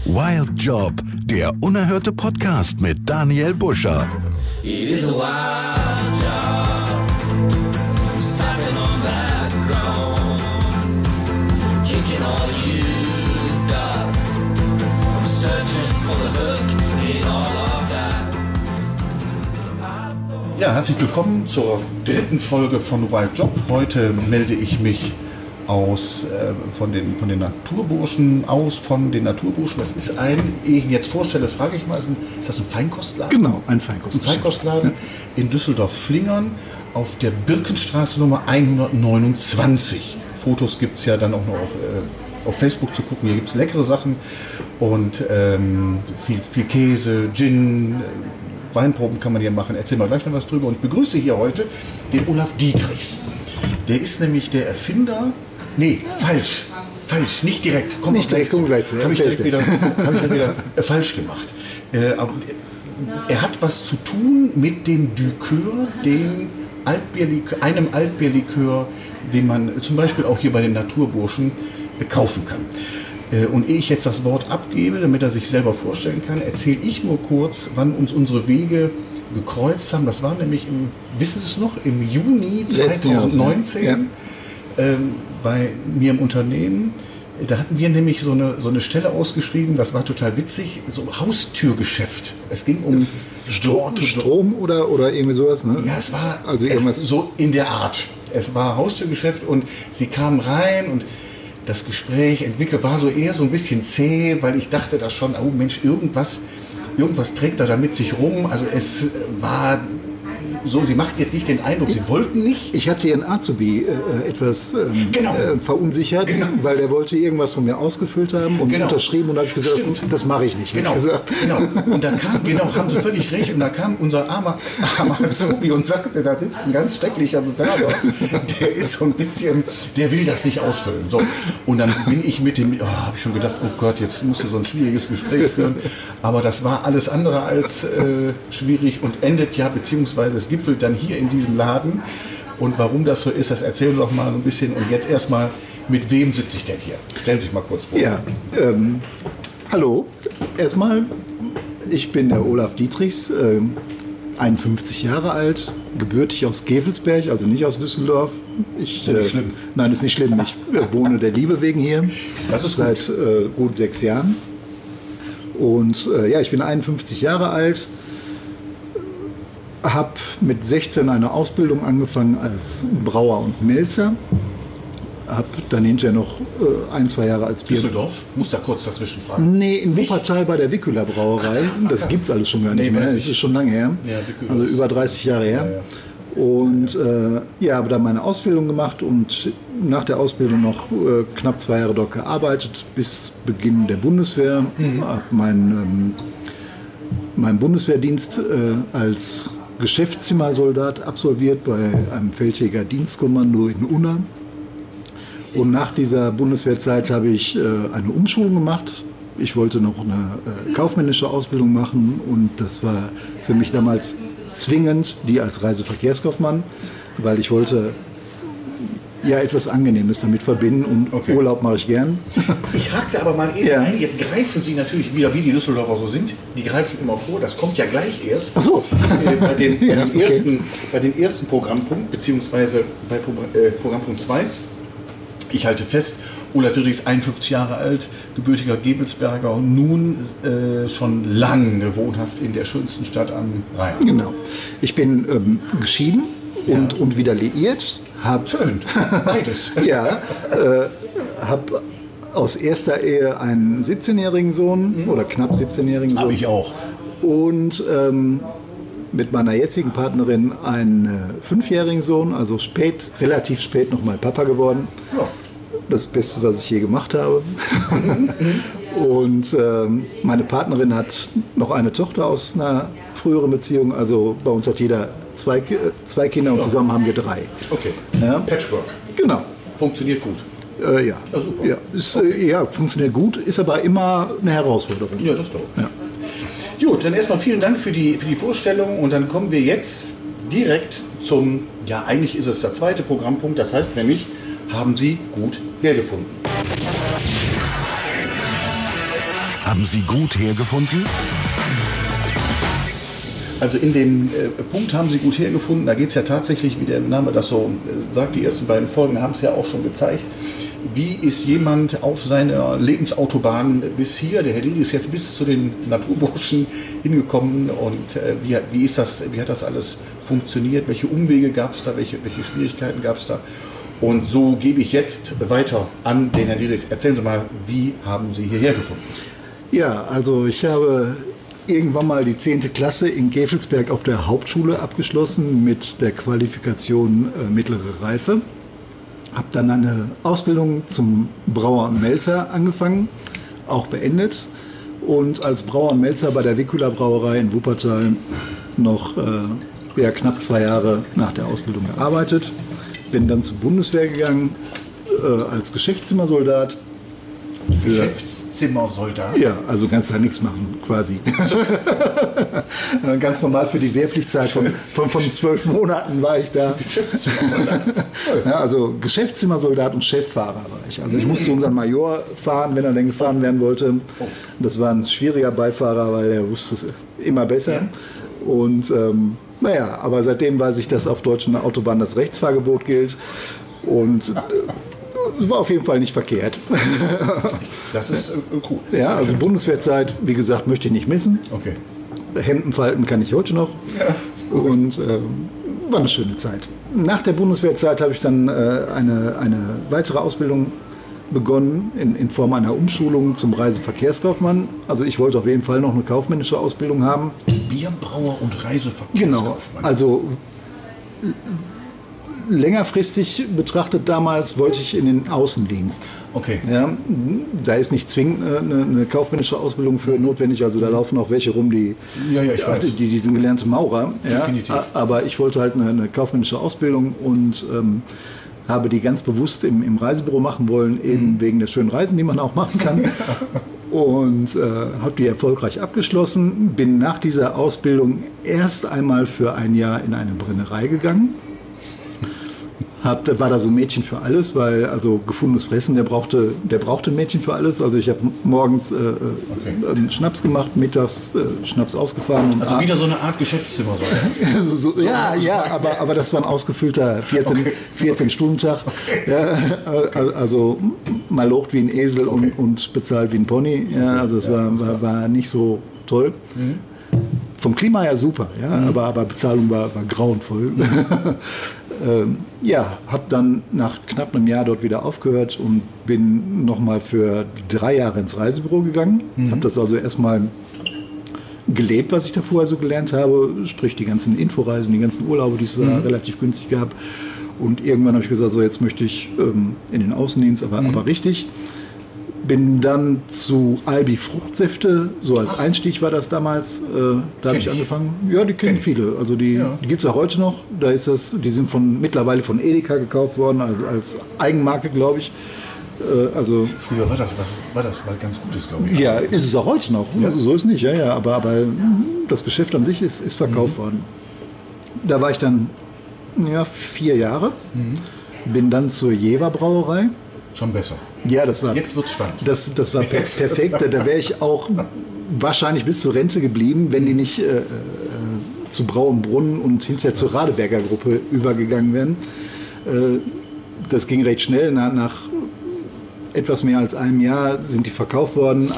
Wild Job, der unerhörte Podcast mit Daniel Buscher. It is a wild job, stepping on that ground, kicking all you've got, I'm searching for the hook in all of that. Ja, herzlich willkommen zur dritten Folge von Wild Job. Heute melde ich mich von den Naturburschen. Das ist ehe ich ihn jetzt vorstelle, frage ich mal, ist das ein Feinkostladen? Genau, ein Feinkostladen. Ein Feinkostladen in Düsseldorf-Flingern auf der Birkenstraße Nummer 129. Fotos gibt es ja dann auch noch auf Facebook zu gucken. Hier gibt es leckere Sachen und viel Käse, Gin, Weinproben kann man hier machen. Erzähl mal gleich noch was drüber. Und ich begrüße hier heute den Olaf Dietrichs. Der ist nämlich der Erfinder. Nee, falsch, nicht direkt. Nicht direkt, kommen gleich zu. Habe ich direkt wieder falsch gemacht. Er hat was zu tun mit dem Dukör, einem Altbierlikör, den man zum Beispiel auch hier bei den Naturburschen kaufen kann. Und ehe ich jetzt das Wort abgebe, damit er sich selber vorstellen kann, erzähle ich nur kurz, wann uns unsere Wege gekreuzt haben. Das war nämlich wissen Sie es noch, im Juni 2019 bei mir im Unternehmen. Da hatten wir nämlich so eine Stelle ausgeschrieben, das war total witzig, so ein Haustürgeschäft. Es ging um Strom oder irgendwie sowas, ne? Ja, es war also so in der Art. Es war Haustürgeschäft und sie kamen rein und das Gespräch war eher so ein bisschen zäh, weil ich dachte da schon, oh Mensch, irgendwas trägt er da mit sich rum. Also es war so, sie machten jetzt nicht den Eindruck, sie wollten nicht. Ich hatte ihren Azubi etwas verunsichert, weil der wollte irgendwas von mir ausgefüllt haben und unterschrieben und habe ich gesagt, das mache ich nicht. Genau. Und da kam, haben Sie völlig recht, und da kam unser armer Azubi und sagte, da sitzt ein ganz schrecklicher Bewerber, der ist so ein bisschen, der will das nicht ausfüllen. So. Und dann bin ich mit dem, habe ich schon gedacht, oh Gott, jetzt musst du so ein schwieriges Gespräch führen. Aber das war alles andere als schwierig und endet ja, beziehungsweise es gipfelt dann hier in diesem Laden. Und warum das so ist, das erzählen wir doch mal ein bisschen. Und jetzt erstmal, mit wem sitze ich denn hier? Stellen Sie sich mal kurz vor. Ja, hallo. Erstmal, ich bin der Olaf Dietrichs, 51 Jahre alt, gebürtig aus Gevelsberg, also nicht aus Düsseldorf. Ist nicht schlimm. Nein, ist nicht schlimm. Ich wohne der Liebe wegen hier. Das ist seit gut 6 Jahren. Und ich bin 51 Jahre alt. Habe mit 16 eine Ausbildung angefangen als Brauer und Melzer. Habe dann hinterher noch 1-2 Jahre als Bier... Düsseldorf? Muss da kurz dazwischen fragen. Nee, in Wuppertal bei der Wicküler Brauerei. Das gibt es alles schon gar nicht mehr. Das ist schon lange her. Ja, also über 30 Jahre her. Ja. Und habe dann meine Ausbildung gemacht und nach der Ausbildung noch knapp 2 Jahre dort gearbeitet, bis Beginn der Bundeswehr. Habe meinen Bundeswehrdienst als Geschäftszimmersoldat absolviert bei einem Feldjäger-Dienstkommando in Unna. Und nach dieser Bundeswehrzeit habe ich eine Umschulung gemacht. Ich wollte noch eine kaufmännische Ausbildung machen und das war für mich damals zwingend, die als Reiseverkehrskaufmann, weil ich wollte etwas Angenehmes damit verbinden und Urlaub mache ich gern. Ich hakte aber mal eben ein, jetzt greifen Sie natürlich wieder, wie die Düsseldorfer so sind, die greifen immer vor, das kommt ja gleich erst. Ach so. Bei dem ersten Programmpunkt, beziehungsweise bei Programmpunkt 2. Ich halte fest, Olaf Dietrichs 51 Jahre alt, gebürtiger Gevelsberger und nun schon lange wohnhaft in der schönsten Stadt am Rhein. Genau. Ich bin geschieden und wieder liiert. Schön, beides. Habe aus erster Ehe einen 17-jährigen Sohn oder knapp 17-jährigen Sohn. Habe ich auch. Und mit meiner jetzigen Partnerin einen 5-jährigen Sohn, also relativ spät noch mal Papa geworden. Ja. Das Beste, was ich je gemacht habe. Und meine Partnerin hat noch eine Tochter aus einer früheren Beziehung. Also bei uns hat jeder zwei Kinder und zusammen haben wir 3. Okay. Ja. Patchwork. Genau. Funktioniert gut. Ja, super. Funktioniert gut, ist aber immer eine Herausforderung. Ja, das glaube ich. Ja. Gut, dann erstmal vielen Dank für die Vorstellung und dann kommen wir jetzt direkt zum, eigentlich ist es der zweite Programmpunkt, das heißt nämlich, haben Sie gut hergefunden. haben Sie gut hergefunden? Also in dem Punkt haben Sie gut hergefunden. Da geht es ja tatsächlich, wie der Name das so sagt, die ersten beiden Folgen haben es ja auch schon gezeigt. Wie ist jemand auf seiner Lebensautobahn bis hier, der Herr Didi ist jetzt bis zu den Naturburschen hingekommen und wie hat das alles funktioniert? Welche Umwege gab es da? Welche Schwierigkeiten gab es da? Und so gebe ich jetzt weiter an den Herrn Didi. Erzählen Sie mal, wie haben Sie hierher gefunden? Ja, also ich habe irgendwann mal die 10. Klasse in Gevelsberg auf der Hauptschule abgeschlossen mit der Qualifikation mittlere Reife. Habe dann eine Ausbildung zum Brauer und Melzer angefangen, auch beendet. Und als Brauer und Melzer bei der Wicula Brauerei in Wuppertal noch knapp 2 Jahre nach der Ausbildung gearbeitet. Bin dann zur Bundeswehr gegangen als Geschäftszimmersoldat. Geschäftszimmersoldat? Ja, also kannst da nichts machen, quasi. Ganz normal für die Wehrpflichtzeit von 12 Monaten war ich da. Geschäftszimmersoldat? Ja, also Geschäftszimmersoldat und Cheffahrer war ich. Also ich musste unseren Major fahren, wenn er denn gefahren werden wollte. Das war ein schwieriger Beifahrer, weil er wusste es immer besser. Ja. Und aber seitdem weiß ich, dass auf deutschen Autobahnen das Rechtsfahrgebot gilt. Und war auf jeden Fall nicht verkehrt. Das ist cool. Ja, also Bundeswehrzeit, wie gesagt, möchte ich nicht missen. Okay. Hemden falten kann ich heute noch. Ja, und war eine schöne Zeit. Nach der Bundeswehrzeit habe ich dann eine weitere Ausbildung begonnen in Form einer Umschulung zum Reiseverkehrskaufmann. Also ich wollte auf jeden Fall noch eine kaufmännische Ausbildung haben. Bierbrauer und Reiseverkehrskaufmann. Genau, also längerfristig betrachtet damals wollte ich in den Außendienst. Okay. Ja, da ist nicht zwingend eine kaufmännische Ausbildung für notwendig, also da laufen auch welche rum, die sind gelernte Maurer. Ja, definitiv. Aber ich wollte halt eine kaufmännische Ausbildung und habe die ganz bewusst im Reisebüro machen wollen, eben wegen der schönen Reisen, die man auch machen kann. Und habe die erfolgreich abgeschlossen, bin nach dieser Ausbildung erst einmal für ein Jahr in eine Brennerei gegangen. War da so ein Mädchen für alles, weil also gefundenes Fressen, der brauchte ein Mädchen für alles. Also ich habe morgens Schnaps gemacht, mittags Schnaps ausgefahren. Und also wieder so eine Art Geschäftszimmer. Aber das war ein ausgefüllter 14-Stunden-Tag. Okay. Ja, also mal locht wie ein Esel und bezahlt wie ein Pony. Ja, also das war nicht so toll. Mhm. Vom Klima her super, ja, aber Bezahlung war grauenvoll. Habe dann nach knapp einem Jahr dort wieder aufgehört und bin nochmal für 3 Jahre ins Reisebüro gegangen. Habe das also erstmal gelebt, was ich da vorher so gelernt habe, sprich die ganzen Inforeisen, die ganzen Urlaube, die es da relativ günstig gab. Und irgendwann habe ich gesagt, so jetzt möchte ich in den Außendienst, aber richtig. Bin dann zu Albi Fruchtsäfte, so als Einstieg war das damals, da habe ich angefangen. Ja, die kennen viele, also die gibt es ja heute noch. Da ist die sind mittlerweile von Edeka gekauft worden, also als Eigenmarke, glaube ich. Früher war das ganz Gutes, glaube ich. Ja, ist es auch heute noch, also so ist nicht, aber das Geschäft an sich ist verkauft worden. Da war ich dann 4 Jahre, bin dann zur Jever Brauerei. Schon besser. Ja, das war. Jetzt wird's spannend. Das war perfekt. Da wäre ich auch wahrscheinlich bis zur Rente geblieben, wenn die nicht zu Brau und Brunnen und hinterher zur Radeberger Gruppe übergegangen wären. Das ging recht schnell. Nach etwas mehr als einem Jahr sind die verkauft worden.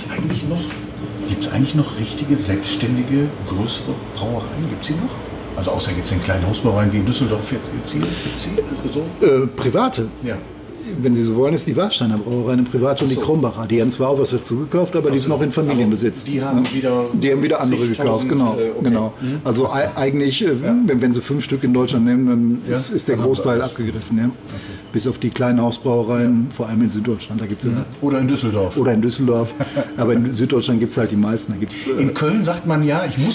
Gibt's eigentlich noch richtige, selbstständige, größere Brauereien? Gibt es die noch? Also außer jetzt den kleinen Hausbrauereien wie in Düsseldorf jetzt hier? Gibt's die so? Private. Ja. Wenn Sie so wollen, ist die Warsteiner Brauerei eine private und die Krombacher. Die haben zwar auch was dazu gekauft, aber die sind noch in Familienbesitz. Die haben wieder andere gekauft, genau. Genau. Also eigentlich, wenn Sie 5 Stück in Deutschland nehmen, dann ist der Großteil abgegriffen. Ja? Okay. Bis auf die kleinen Hausbrauereien, vor allem in Süddeutschland. Da gibt's Oder in Düsseldorf. Aber in Süddeutschland gibt es halt die meisten. In Köln sagt man ich muss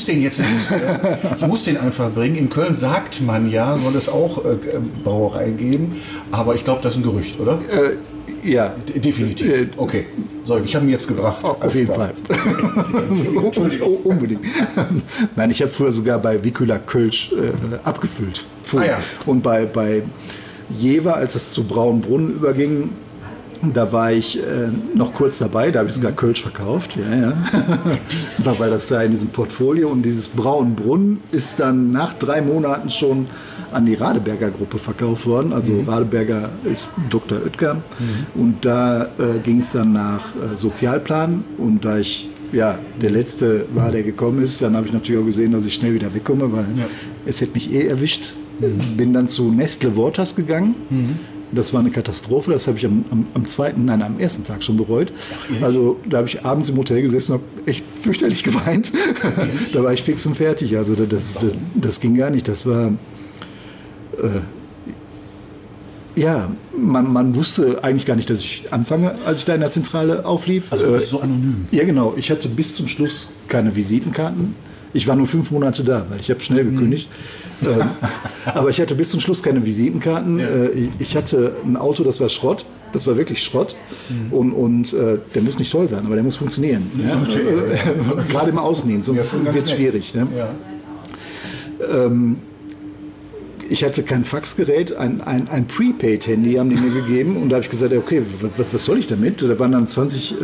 den einfach bringen. In Köln sagt man soll es auch Brauereien geben. Aber ich glaube, das ist ein Gerücht, oder? Ja. Definitiv. Okay. So, ich habe ihn jetzt gebracht. Auf jeden Fall. Entschuldigung. Unbedingt. Nein, ich habe früher sogar bei Wicula Kölsch abgefüllt. Und bei Jever, als es zu Braunbrunnen überging, Da war ich noch kurz dabei, da habe ich sogar Kölsch verkauft. Ja. Weil das da in diesem Portfolio und dieses Braunbrunn ist dann nach 3 Monaten schon an die Radeberger Gruppe verkauft worden. Also Radeberger ist Dr. Oetker. Und da ging es dann nach Sozialplan. Und da ich der Letzte war, der gekommen ist, dann habe ich natürlich auch gesehen, dass ich schnell wieder wegkomme, weil es hätte mich erwischt. Bin dann zu Nestle Waters gegangen. Das war eine Katastrophe, das habe ich am ersten Tag schon bereut. Also da habe ich abends im Hotel gesessen und habe echt fürchterlich geweint. Da war ich fix und fertig. Also das ging gar nicht. Das war... man wusste eigentlich gar nicht, dass ich anfange, als ich da in der Zentrale auflief. Also so anonym. Ja, genau. Ich hatte bis zum Schluss keine Visitenkarten. Ich war nur 5 Monate da, weil ich habe schnell gekündigt. Aber ich hatte bis zum Schluss keine Visitenkarten. Ja. Ich hatte ein Auto, das war Schrott. Das war wirklich Schrott. Und der muss nicht toll sein, aber der muss funktionieren. Ja? Gerade im Außendienst, sonst wird es schwierig. Ne? Ja. Ich hatte kein Faxgerät, ein Prepaid-Handy haben die mir gegeben. Und da habe ich gesagt, okay, was soll ich damit? Da waren dann 20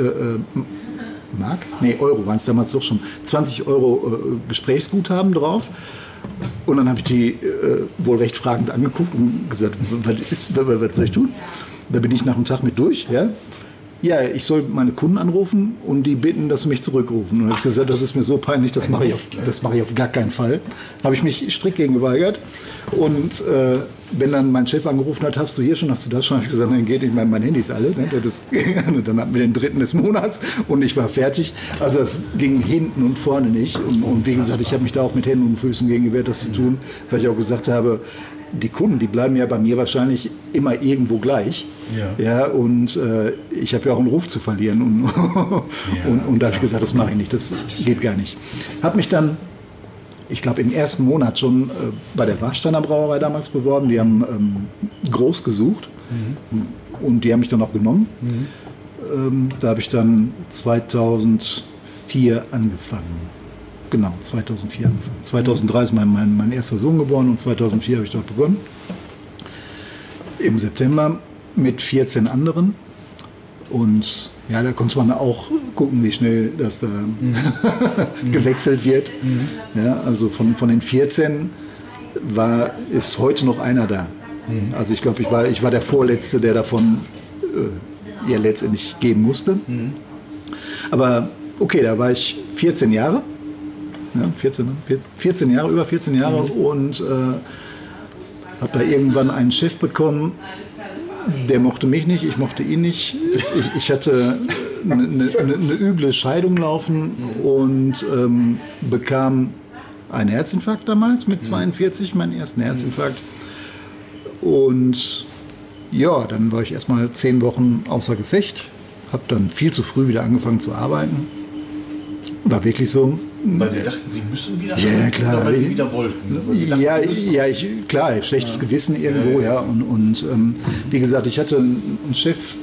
Euro waren es damals doch schon. 20 Euro Gesprächsguthaben drauf. Und dann habe ich die wohl recht fragend angeguckt und gesagt, was soll ich tun? Da bin ich nach dem Tag mit durch. Ja, ich soll meine Kunden anrufen und die bitten, dass sie mich zurückrufen. Und dann habe ich gesagt, das ist mir so peinlich, das mache ich auf gar keinen Fall. Habe ich mich strikt gegen geweigert. Und wenn dann mein Chef angerufen hat, hast du hier schon, hast du das schon? Habe ich gesagt, nein, geht nicht, mein Handy ist alle. Ne? Dann hatten wir den 3. des Monats und ich war fertig. Also es ging hinten und vorne nicht. Und wie gesagt, ich habe mich da auch mit Händen und Füßen gegen gewehrt, das zu tun, weil ich auch gesagt habe, die Kunden, die bleiben ja bei mir wahrscheinlich immer irgendwo gleich. Ja, und ich habe ja auch einen Ruf zu verlieren. Und da habe ich gesagt, das mache ich nicht, das geht gar nicht. Habe mich dann, ich glaube, im ersten Monat schon bei der Warsteiner Brauerei damals beworben. Die haben groß gesucht und die haben mich dann auch genommen. Da habe ich dann 2004 angefangen. Genau, 2004 angefangen. 2003 ist mein erster Sohn geboren und 2004 habe ich dort begonnen. Im September mit 14 anderen. Und ja, da konnte man auch gucken, wie schnell das da gewechselt wird. Ja, also von den 14 ist heute noch einer da. Also ich glaube, ich war der Vorletzte, der davon letztendlich gehen musste. Aber okay, da war ich 14 Jahre. Ja, 14 Jahre, über 14 Jahre und habe da irgendwann einen Chef bekommen, der mochte mich nicht, ich mochte ihn nicht. Ich hatte eine üble Scheidung laufen und bekam einen Herzinfarkt damals mit 42, meinen ersten Herzinfarkt. Und ja, dann war ich erstmal 10 Wochen außer Gefecht, habe dann viel zu früh wieder angefangen zu arbeiten. War wirklich so. Weil Sie dachten, Sie müssen wieder ja, klar. Oder weil Sie wieder wollten. Ne? Klar, schlechtes Gewissen irgendwo. Ja. Und wie gesagt, ich hatte einen Chef,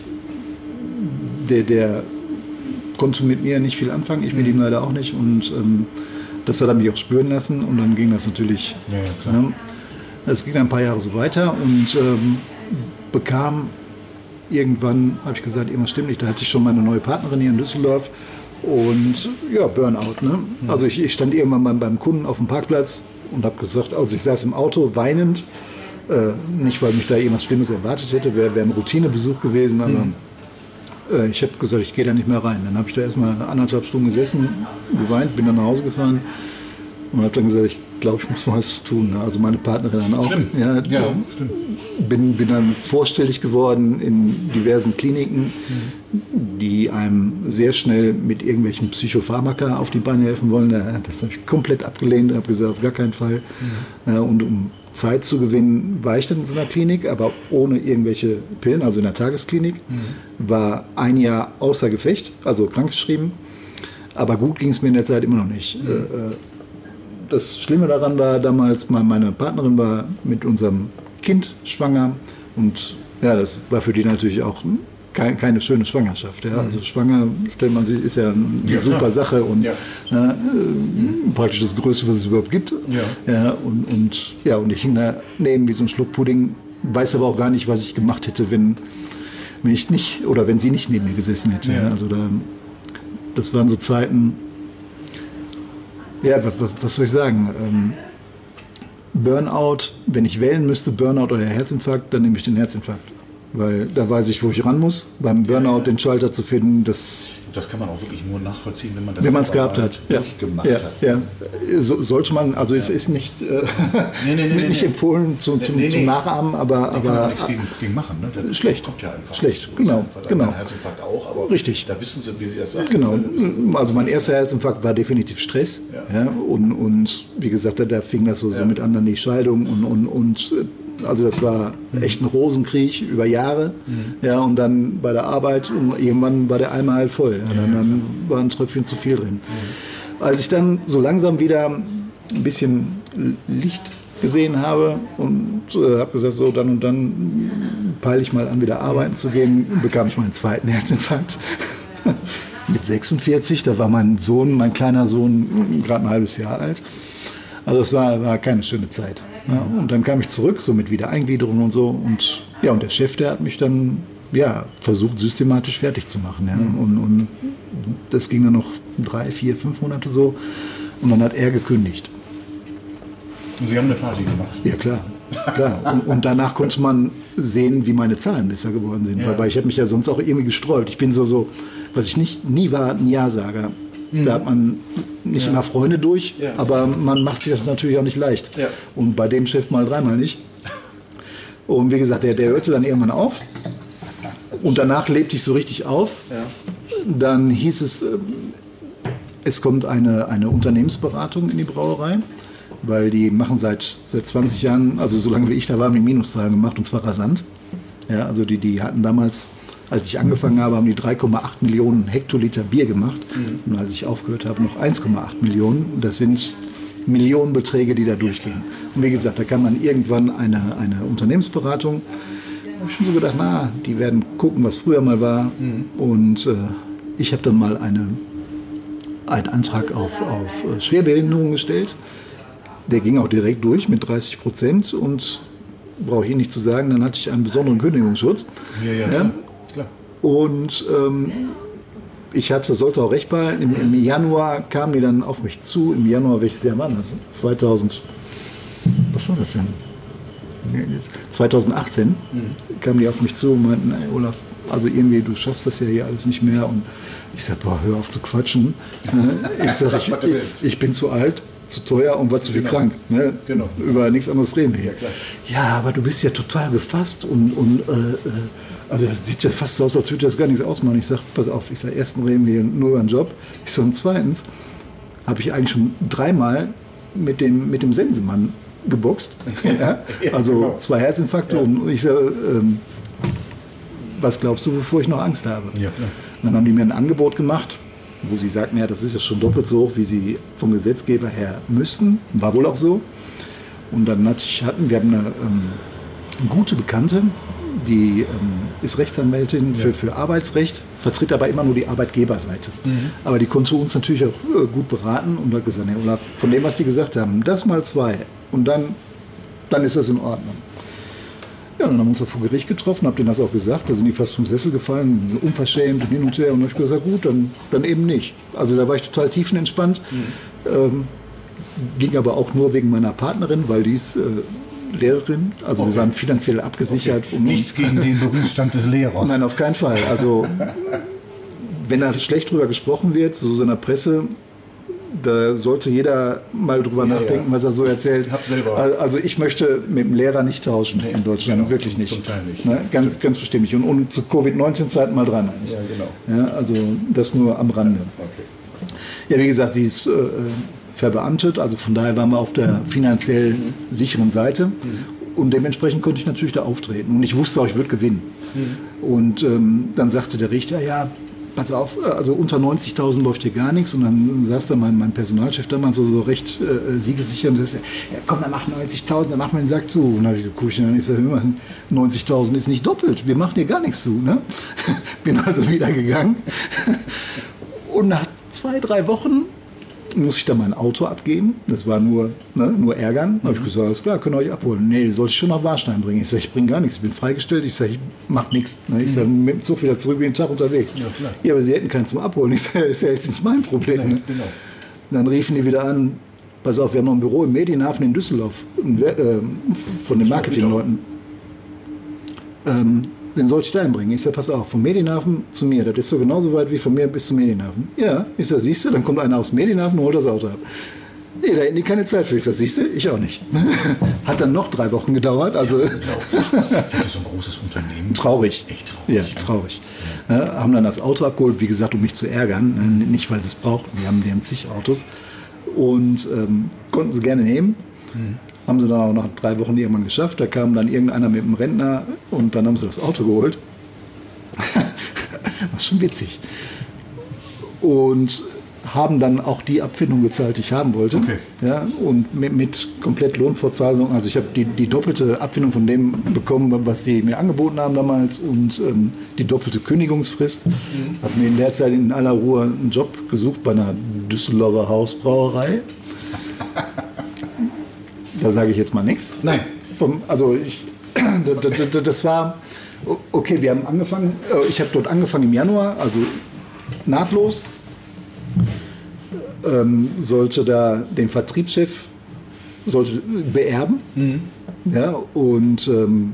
der konnte mit mir nicht viel anfangen, ich mit ihm leider auch nicht. Und das hat er mich auch spüren lassen. Und dann ging das natürlich. Ja, klar. Es ging ein paar Jahre so weiter und bekam irgendwann, habe ich gesagt, irgendwas stimmt nicht. Da hatte ich schon meine neue Partnerin hier in Düsseldorf. Und ja, Burnout. Ne? Also ich stand irgendwann beim Kunden auf dem Parkplatz und habe gesagt, also ich saß im Auto weinend, nicht weil mich da irgendwas Schlimmes erwartet hätte, wäre ein Routinebesuch gewesen, aber ich habe gesagt, ich gehe da nicht mehr rein. Dann habe ich da erstmal 1,5 Stunden gesessen, geweint, bin dann nach Hause gefahren und habe dann gesagt, ich glaube, ich muss mal was tun. Also meine Partnerin dann auch. Schlimm. Ja, stimmt. Bin dann vorstellig geworden in diversen Kliniken, die einem sehr schnell mit irgendwelchen Psychopharmaka auf die Beine helfen wollen. Das habe ich komplett abgelehnt und habe gesagt, auf gar keinen Fall. Und um Zeit zu gewinnen, war ich dann in so einer Klinik, aber ohne irgendwelche Pillen, also in der Tagesklinik. War ein Jahr außer Gefecht, also krankgeschrieben. Aber gut ging es mir in der Zeit immer noch nicht. Das Schlimme daran war damals, meine Partnerin war mit unserem Kind schwanger und ja, das war für die natürlich auch keine schöne Schwangerschaft. Ja. Also schwanger, stellt man sich, ist ja eine super Sache und praktisch das Größte, was es überhaupt gibt. Ja, und ich hing daneben wie so ein Schluck Pudding, weiß aber auch gar nicht, was ich gemacht hätte, wenn wenn ich nicht, oder wenn sie nicht neben mir gesessen hätte. Ja. Also das waren so Zeiten, ja, was soll ich sagen? Burnout, wenn ich wählen müsste, Burnout oder Herzinfarkt, dann nehme ich den Herzinfarkt. Weil da weiß ich, wo ich ran muss. Beim Burnout den Schalter zu finden, das kann man auch wirklich nur nachvollziehen, wenn man das es gehabt hat. durchgemacht hat. Ja. Sollte man, also es ist nicht, nicht empfohlen zum Nachahmen, aber Da kann man nichts gegen machen. Ne? Das schlecht. Kommt ja einfach. Schlecht, genau. Mein Herzinfarkt auch, aber Richtig. da wissen Sie, wie Sie das sagen. Genau, also mein erster Herzinfarkt war definitiv Stress. Ja. Und wie gesagt, da fing das so mit an, dann die Scheidung und also das war echt ein Rosenkrieg über Jahre. Ja, und dann bei der Arbeit und irgendwann war der Eimer halt voll. Ja, dann war ein Tröpfchen zu viel drin. Als ich dann so langsam wieder ein bisschen Licht gesehen habe und habe gesagt, so dann und dann peile ich mal an, wieder arbeiten zu gehen, bekam ich meinen zweiten Herzinfarkt. Mit 46, da war mein kleiner Sohn, gerade ein halbes Jahr alt. Also es war keine schöne Zeit. Ja, und dann kam ich zurück, so mit Wiedereingliederung und so. Und der Chef, der hat mich dann versucht, systematisch fertig zu machen. Ja. Und das ging dann noch 3, 4, 5 Monate so. Und dann hat er gekündigt. Und Sie haben eine Party gemacht? Ja, klar. Und danach konnte man sehen, wie meine Zahlen besser geworden sind. Weil ich habe mich ja sonst auch irgendwie gesträubt. Ich bin so was ich nie war, ein Ja-Sager. Da hat man nicht immer Freunde durch, aber man macht sich das natürlich auch nicht leicht. Ja. Und bei dem Chef mal 3-mal nicht. Und wie gesagt, der hörte dann irgendwann auf. Und danach lebte ich so richtig auf. Ja. Dann hieß es, es kommt eine Unternehmensberatung in die Brauerei, weil die machen seit 20 Jahren, also so lange wie ich da war, haben die Minuszahlen gemacht, und zwar rasant. Ja, also die hatten damals, als ich angefangen habe, haben die 3,8 Millionen Hektoliter Bier gemacht. Und als ich aufgehört habe, noch 1,8 Millionen. Das sind Millionenbeträge, die da durchgehen. Und wie gesagt, da kam dann irgendwann eine Unternehmensberatung. Da habe ich schon so gedacht, die werden gucken, was früher mal war. Und ich habe dann mal einen Antrag auf Schwerbehinderung gestellt. Der ging auch direkt durch mit 30%. Und brauche ich Ihnen nicht zu sagen, dann hatte ich einen besonderen Kündigungsschutz. Ja. Klar. Und sollte auch recht behalten. Im Januar kamen die dann auf mich zu. Im Januar, welches Jahr war das? 2000. Was war das denn? 2018 kamen die auf mich zu und meinten, ey Olaf, also irgendwie, du schaffst das ja hier alles nicht mehr. Und ich sagte, hör auf zu quatschen. Ich bin zu alt, zu teuer und war zu viel krank. Ne? Genau. Über nichts anderes reden wir hier. Ja, aber du bist ja total gefasst und also das sieht ja fast so aus, als würde das gar nichts ausmachen. Ich sage, pass auf, erstens reden wir hier nur über einen Job. Und zweitens habe ich eigentlich schon 3-mal mit dem Sensenmann geboxt. Ja? Also genau. 2 Herzinfarkte. Ja. Und ich sage, was glaubst du, wovor ich noch Angst habe? Ja, klar. Dann haben die mir ein Angebot gemacht, wo sie sagten, ja, das ist ja schon doppelt so hoch, wie sie vom Gesetzgeber her müssten. War wohl auch so. Und dann wir haben eine gute Bekannte, die ist Rechtsanwältin für Arbeitsrecht, vertritt aber immer nur die Arbeitgeberseite. Aber die konnte uns natürlich auch gut beraten und hat gesagt, Herr Olaf, von dem, was Sie gesagt haben, das mal 2 und dann ist das in Ordnung. Ja, dann haben wir uns vor Gericht getroffen, habe denen das auch gesagt, da sind die fast vom Sessel gefallen, unverschämt und hin und her, und habe ich gesagt, gut, dann eben nicht. Also da war ich total tiefenentspannt, ging aber auch nur wegen meiner Partnerin, weil die ist Lehrerin, also wir waren finanziell abgesichert. Okay. Nichts gegen den Berufsstand des Lehrers. Nein, auf keinen Fall. Also wenn da schlecht drüber gesprochen wird, so in der Presse, da sollte jeder mal drüber nachdenken, was er so erzählt. Also ich möchte mit dem Lehrer nicht tauschen in Deutschland, genau, wirklich nicht. Total nicht. Ne? Ganz bestimmt nicht. Und zu Covid-19-Zeiten mal 3-mal nicht. Ja, genau. Ja, also das nur am Rande. Okay. Ja, wie gesagt, sie ist verbeamtet, also von daher waren wir auf der finanziell sicheren Seite und dementsprechend konnte ich natürlich da auftreten und ich wusste auch, ich würde gewinnen. Und dann sagte der Richter, ja, pass auf, also unter 90.000 läuft hier gar nichts, und dann saß da mein Personalchef damals so recht siegessicher und sagte, ja komm, dann mach 90.000, dann mach mal den Sack zu. Und dann habe ich geguckt und ich sage, 90.000 ist nicht doppelt, wir machen hier gar nichts zu. Ne? Bin also wieder gegangen und nach 2-3 Wochen muss ich dann mein Auto abgeben. Das war nur ärgern. Da habe ich gesagt, alles klar, könnt ihr euch abholen. Nee, die soll ich schon nach Warstein bringen. Ich sage, ich bringe gar nichts, ich bin freigestellt. Ich sage, ich mache nichts. Ich sage, mit dem Zug wieder zurück, bin den Tag unterwegs. Ja, klar. Ja, aber sie hätten keinen zum Abholen. Ich sage, das ist ja jetzt nicht mein Problem. Nein, genau. Dann riefen die wieder an, pass auf, wir haben noch ein Büro im Medienhafen in Düsseldorf, von den Marketingleuten. Den sollte ich da hinbringen. Ich sage, pass auf, vom Medienhafen zu mir, das ist so genauso weit wie von mir bis zum Medienhafen. Ja, ich sage, siehst du, dann kommt einer aus dem Medienhafen und holt das Auto ab. Nee, da hätten die keine Zeit für. Ich sage, siehst du, ich auch nicht. Hat dann noch 3 Wochen gedauert. Also Das ist ja für so ein großes Unternehmen. traurig. Echt traurig. Ja, traurig. Ja, haben dann das Auto abgeholt, wie gesagt, um mich zu ärgern. Nicht, weil sie es brauchten. Die haben zig Autos. Und konnten sie gerne nehmen. Haben sie dann auch nach 3 Wochen irgendwann geschafft. Da kam dann irgendeiner mit einem Rentner und dann haben sie das Auto geholt. War schon witzig. Und haben dann auch die Abfindung gezahlt, die ich haben wollte. Okay. Ja, und mit komplett Lohnfortzahlung. Also ich habe die doppelte Abfindung von dem bekommen, was die mir angeboten haben damals und die doppelte Kündigungsfrist. Habe mir in der Zeit in aller Ruhe einen Job gesucht bei einer Düsseldorfer Hausbrauerei. Da sage ich jetzt mal nichts. Nein. Das war, okay, wir haben angefangen, ich habe dort angefangen im Januar, also nahtlos. Sollte da den Vertriebschef beerben. Ja, und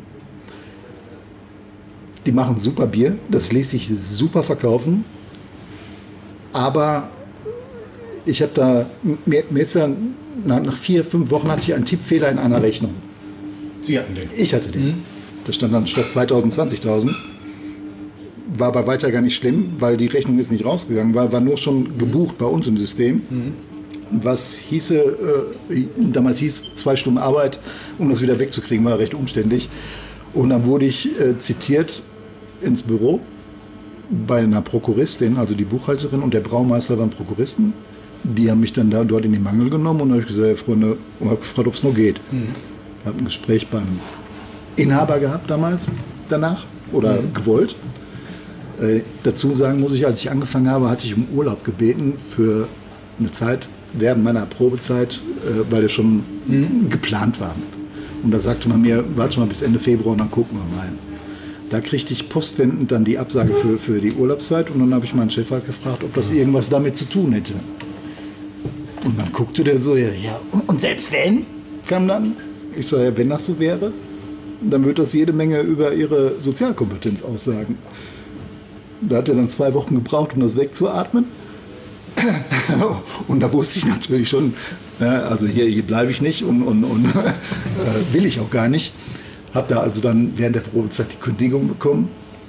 die machen super Bier, das ließ sich super verkaufen. Aber ich habe da, mir ist dann nach 4-5 Wochen hatte ich einen Tippfehler in einer Rechnung. Sie hatten den. Ich hatte den. Da stand dann statt 2.000 20.000. War aber weiter gar nicht schlimm, weil die Rechnung ist nicht rausgegangen, war nur schon gebucht bei uns im System. Was damals hieß 2 Stunden Arbeit, um das wieder wegzukriegen, war recht umständlich. Und dann wurde ich zitiert ins Büro bei einer Prokuristin, also die Buchhalterin und der Braumeister waren Prokuristen. Die haben mich dann dort in den Mangel genommen und habe ich gesagt, Freunde, und habe gefragt, ob es noch geht. Ich habe ein Gespräch beim Inhaber gehabt damals, danach, oder gewollt. Dazu sagen muss ich, als ich angefangen habe, hatte ich um Urlaub gebeten für eine Zeit während meiner Probezeit, weil der schon geplant war. Und da sagte man mir, warte mal bis Ende Februar und dann gucken wir mal. Da kriegte ich postwendend dann die Absage für die Urlaubszeit und dann habe ich meinen Chef halt gefragt, ob das irgendwas damit zu tun hätte. Und dann guckte der so, ja, und selbst wenn, kam dann, ich sage, ja, wenn das so wäre, dann würde das jede Menge über ihre Sozialkompetenz aussagen. Da hat er dann 2 Wochen gebraucht, um das wegzuatmen. Und da wusste ich natürlich schon, ja, also hier bleibe ich nicht und will ich auch gar nicht. Habe da also dann während der Probezeit die Kündigung bekommen.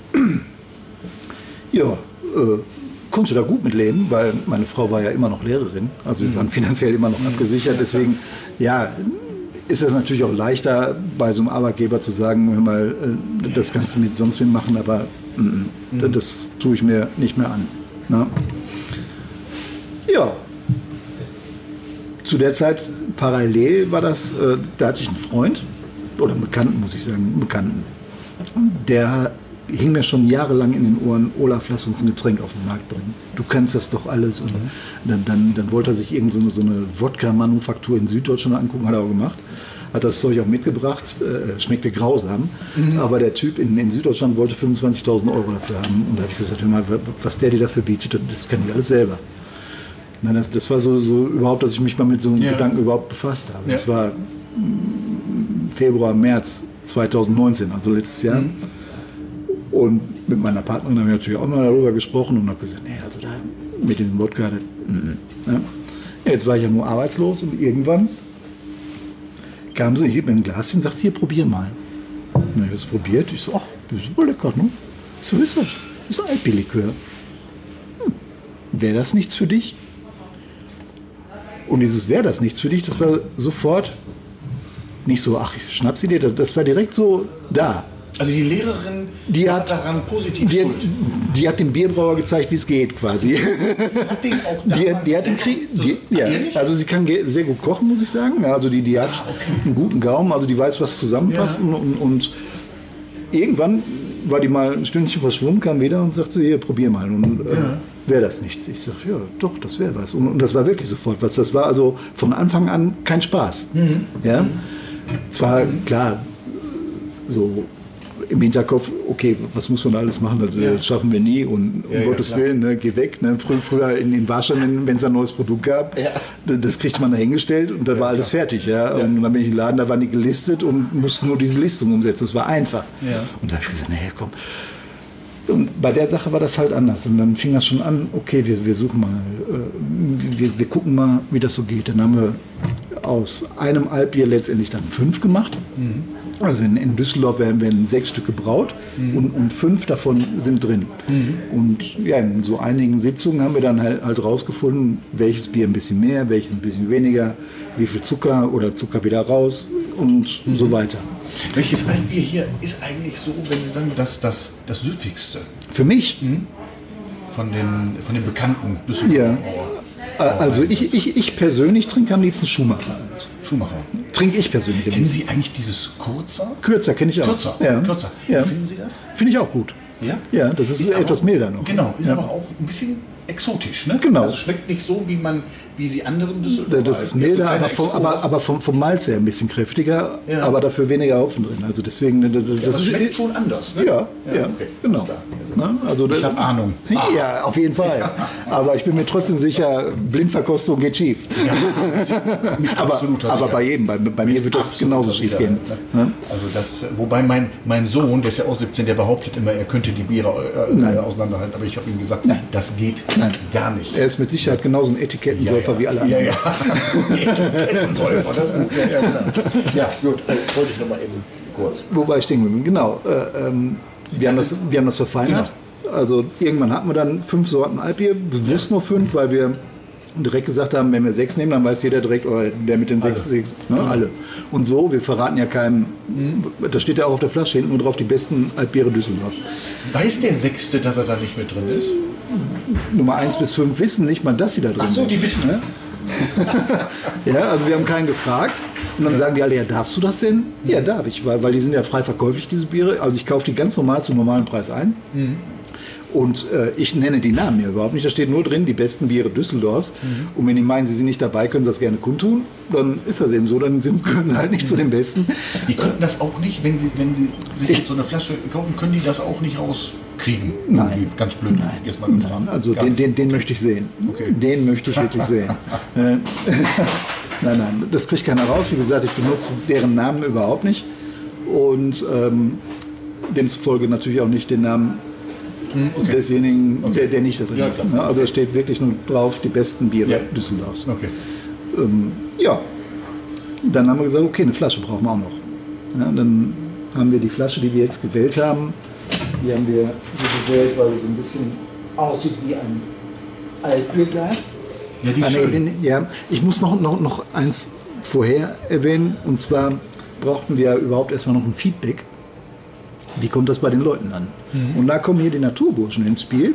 Ja, konnte da gut mit leben, weil meine Frau war ja immer noch Lehrerin. Also wir waren finanziell immer noch abgesichert. Deswegen, ja, ist es natürlich auch leichter, bei so einem Arbeitgeber zu sagen, hör mal, das kannst du mit sonst wem machen, aber das tue ich mir nicht mehr an. Na? Ja. Zu der Zeit parallel war das, da hatte ich einen Freund, oder einen Bekannten, muss ich sagen, einen Bekannten. Der hing mir schon jahrelang in den Ohren, Olaf, lass uns ein Getränk auf den Markt bringen. Du kannst das doch alles. Und dann wollte er sich irgend so eine Wodka-Manufaktur in Süddeutschland angucken, hat er auch gemacht. Hat das Zeug auch mitgebracht, schmeckte grausam. Aber der Typ in Süddeutschland wollte 25.000 € dafür haben. Und da habe ich gesagt, hör mal, was der dir dafür bietet, das kann ich alles selber. Nein, das war so überhaupt, dass ich mich mal mit so einem Gedanken überhaupt befasst habe. Das war Februar, März 2019, also letztes Jahr. Und mit meiner Partnerin haben wir natürlich auch mal darüber gesprochen und habe gesagt, nee, also da mit dem Wodka, ja. Jetzt war ich ja nur arbeitslos und irgendwann kam sie, ich gebe mir ein Glas und sagt, hier, probier mal. Und dann habe ich es probiert. Ich so, ach, das ist super lecker, ne? So ist das. Das ist Altbierlikör. Wäre das nichts für dich? Und dieses wäre das nichts für dich, das war sofort nicht so, ach, ich schnapp sie dir, das war direkt so da. Also die Lehrerin war daran positiv schuld. Die hat dem Bierbrauer gezeigt, wie es geht, quasi. Die hat den auch damals Die hat den Krieg. Ja, also sie kann sehr gut kochen, muss ich sagen. Also die hat einen guten Gaumen, also die weiß, was zusammenpasst. Ja. Und irgendwann war die mal ein Stündchen verschwunden, kam wieder und sagte, hier, probier mal. Und wäre das nichts? Ich sage, ja, doch, das wäre was. Und das war wirklich sofort was. Das war also von Anfang an kein Spaß. Ja? Zwar, klar, so im Hinterkopf, okay, was muss man da alles machen? Das schaffen wir nie und um Gottes Willen, ne, geh weg. Ne? Früher in den Warsteinen, wenn es ein neues Produkt gab, das kriegt man dahingestellt und da war alles fertig. Ja? Und dann bin ich im Laden, da waren die gelistet und mussten nur diese Listung umsetzen. Das war einfach. Ja. Und da habe ich gesagt, nee, komm. Und bei der Sache war das halt anders. Und dann fing das schon an, okay, wir suchen mal, wir gucken mal, wie das so geht. Dann haben wir aus einem Altbier letztendlich dann 5 gemacht. Also in Düsseldorf werden 6 Stück gebraut und 5 davon sind drin. Und ja, in so einigen Sitzungen haben wir dann halt rausgefunden, welches Bier ein bisschen mehr, welches ein bisschen weniger, wie viel Zucker oder Zucker wieder raus und so weiter. Welches Altbier hier ist eigentlich so, wenn Sie sagen, das süffigste? Für mich? Von den bekannten Düsseldorfer Ja. Brauer. Also ich persönlich trinke am liebsten Schumacher. Schumacher. Trinke ich persönlich. Kennen Sie eigentlich dieses Kürzer? Kürzer kenne ich auch. Kürzer. Ja. Kürzer. Ja. Wie finden Sie das? Finde ich auch gut. Ja? Ja, das ist etwas aber, milder noch. Genau, ist Ja. aber auch ein bisschen exotisch, ne? Genau. Also schmeckt nicht so, wie die anderen Düsseldorfer. Das ist Altbier. So milder, ein aber, kleiner Exkurs. vom Malz her ein bisschen kräftiger, Ja. aber dafür weniger Hopfen drin. Also deswegen, Das schmeckt schon anders, ne? Ja, okay. genau. Ist klar. Ne? Also, Ich habe Ahnung. Ja, auf jeden Fall. Aber ich bin mir trotzdem sicher, Blindverkostung geht schief. Mit absoluter Aber bei Sicherheit. jedem, bei mir wird das absoluter genauso schief gehen. Sicherheit, ne? Also wobei mein Sohn, der ist ja auch 17, der behauptet immer, er könnte die Biere auseinanderhalten, aber ich habe ihm gesagt, das geht gar nicht. Er ist mit Sicherheit genauso ein Etikettensäufer wie alle anderen. Ja. Etikettensäufer, das ist gut. Ja, genau. Ja, gut, wollte ich noch mal eben kurz. Wobei ich stehen bin, genau. Wir haben das verfeinert. Genau. Also irgendwann hatten wir dann 5 Sorten Altbier, bewusst nur 5, weil wir direkt gesagt haben, wenn wir 6 nehmen, dann weiß jeder direkt, oh, der mit den 6, ne, alle. Und so, wir verraten ja keinem, da steht ja auch auf der Flasche hinten nur drauf, die besten Altbiere Düsseldorfs. Weiß der Sechste, dass er da nicht mit drin ist? Nummer 1 bis 5 wissen nicht mal, dass sie da drin Ach so, sind. die wissen, ne? Ja, also wir haben keinen gefragt. Und dann sagen die alle, ja, darfst du das denn? Ja, darf ich, weil die sind ja frei verkäuflich, diese Biere. Also ich kaufe die ganz normal zum normalen Preis ein. Und ich nenne die Namen ja überhaupt nicht. Da steht nur drin, die besten Biere Düsseldorfs. Und wenn die meinen, sie sind nicht dabei, können sie das gerne kundtun. Dann ist das eben so, dann können sie halt nicht zu den Besten. Die könnten das auch nicht, wenn sie sich so eine Flasche kaufen, können die das auch nicht rauskriegen? Nein. Irgendwie ganz blöd. Jetzt mal gefragt. Also den möchte ich sehen. Okay. Den möchte ich wirklich sehen. Nein, das kriegt keiner raus. Wie gesagt, ich benutze deren Namen überhaupt nicht. Und demzufolge natürlich auch nicht den Namen desjenigen, der nicht da drin Ja, ist. klar. Ne? Also da steht wirklich nur drauf, die besten Biere Ja. Düsseldorfs. Okay. Ja, dann haben wir gesagt, okay, eine Flasche brauchen wir auch noch. Ja, dann haben wir die Flasche, die wir jetzt gewählt haben, die haben wir so gewählt, weil sie so ein bisschen aussieht wie ein Altbierglas. Ja, die ist schön. Ja, ich muss noch eins vorher erwähnen, und zwar brauchten wir überhaupt erstmal noch ein Feedback. Wie kommt das bei den Leuten an? Und da kommen hier die Naturburschen ins Spiel.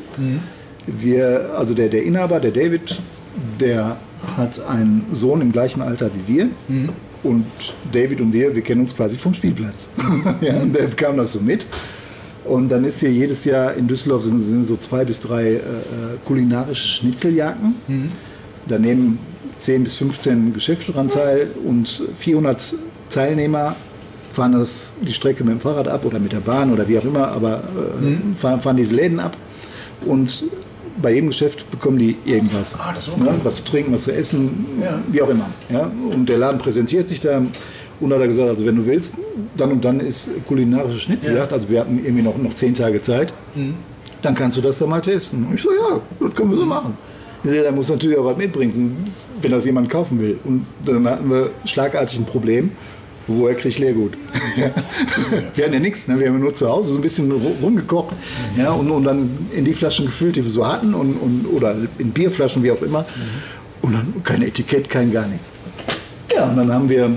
Also der Inhaber, der David, der hat einen Sohn im gleichen Alter wie wir. Und David und wir kennen uns quasi vom Spielplatz. Ja, und der bekam das so mit. Und dann ist hier jedes Jahr in Düsseldorf sind so 2 bis 3 kulinarische Schnitzeljagden. Da nehmen 10 bis 15 Geschäfte daran teil und 400 Teilnehmer fahren die Strecke mit dem Fahrrad ab oder mit der Bahn oder wie auch immer, aber fahren diese Läden ab. Und bei jedem Geschäft bekommen die irgendwas. Das ist auch Ne? gut. Was zu trinken, was zu essen, Ja. wie auch immer. Ja? Und der Laden präsentiert sich da und hat gesagt, also wenn du willst, dann und dann ist kulinarische Schnitzeljagd, also wir hatten irgendwie noch 10 Tage Zeit, dann kannst du das da mal testen. Und ich so, ja, das können wir so machen. Da muss natürlich auch was mitbringen, wenn das jemand kaufen will. Und dann hatten wir schlagartig ein Problem. Woher kriege ich Leergut? Wir hatten ja nichts, ne? Wir haben ja nur zu Hause so ein bisschen rumgekocht, ja, und dann in die Flaschen gefüllt, die wir so hatten, oder in Bierflaschen, wie auch immer. Und dann kein Etikett, kein gar nichts. Ja, und dann haben wir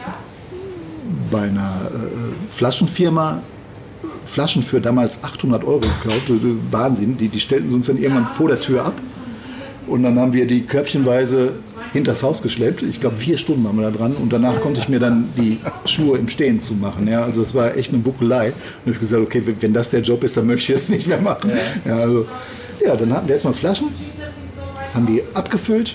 bei einer Flaschenfirma Flaschen für damals 800 € gekauft. Wahnsinn, die stellten sie uns dann irgendwann vor der Tür ab. Und dann haben wir die körbchenweise hinters Haus geschleppt. Ich glaube, 4 Stunden waren wir da dran. Und danach konnte ich mir dann die Schuhe im Stehen zumachen. Ja, also es war echt eine Buckelei. Und ich habe gesagt, okay, wenn das der Job ist, dann möchte ich das nicht mehr machen. Ja, also Ja, dann hatten wir erstmal Flaschen, haben die abgefüllt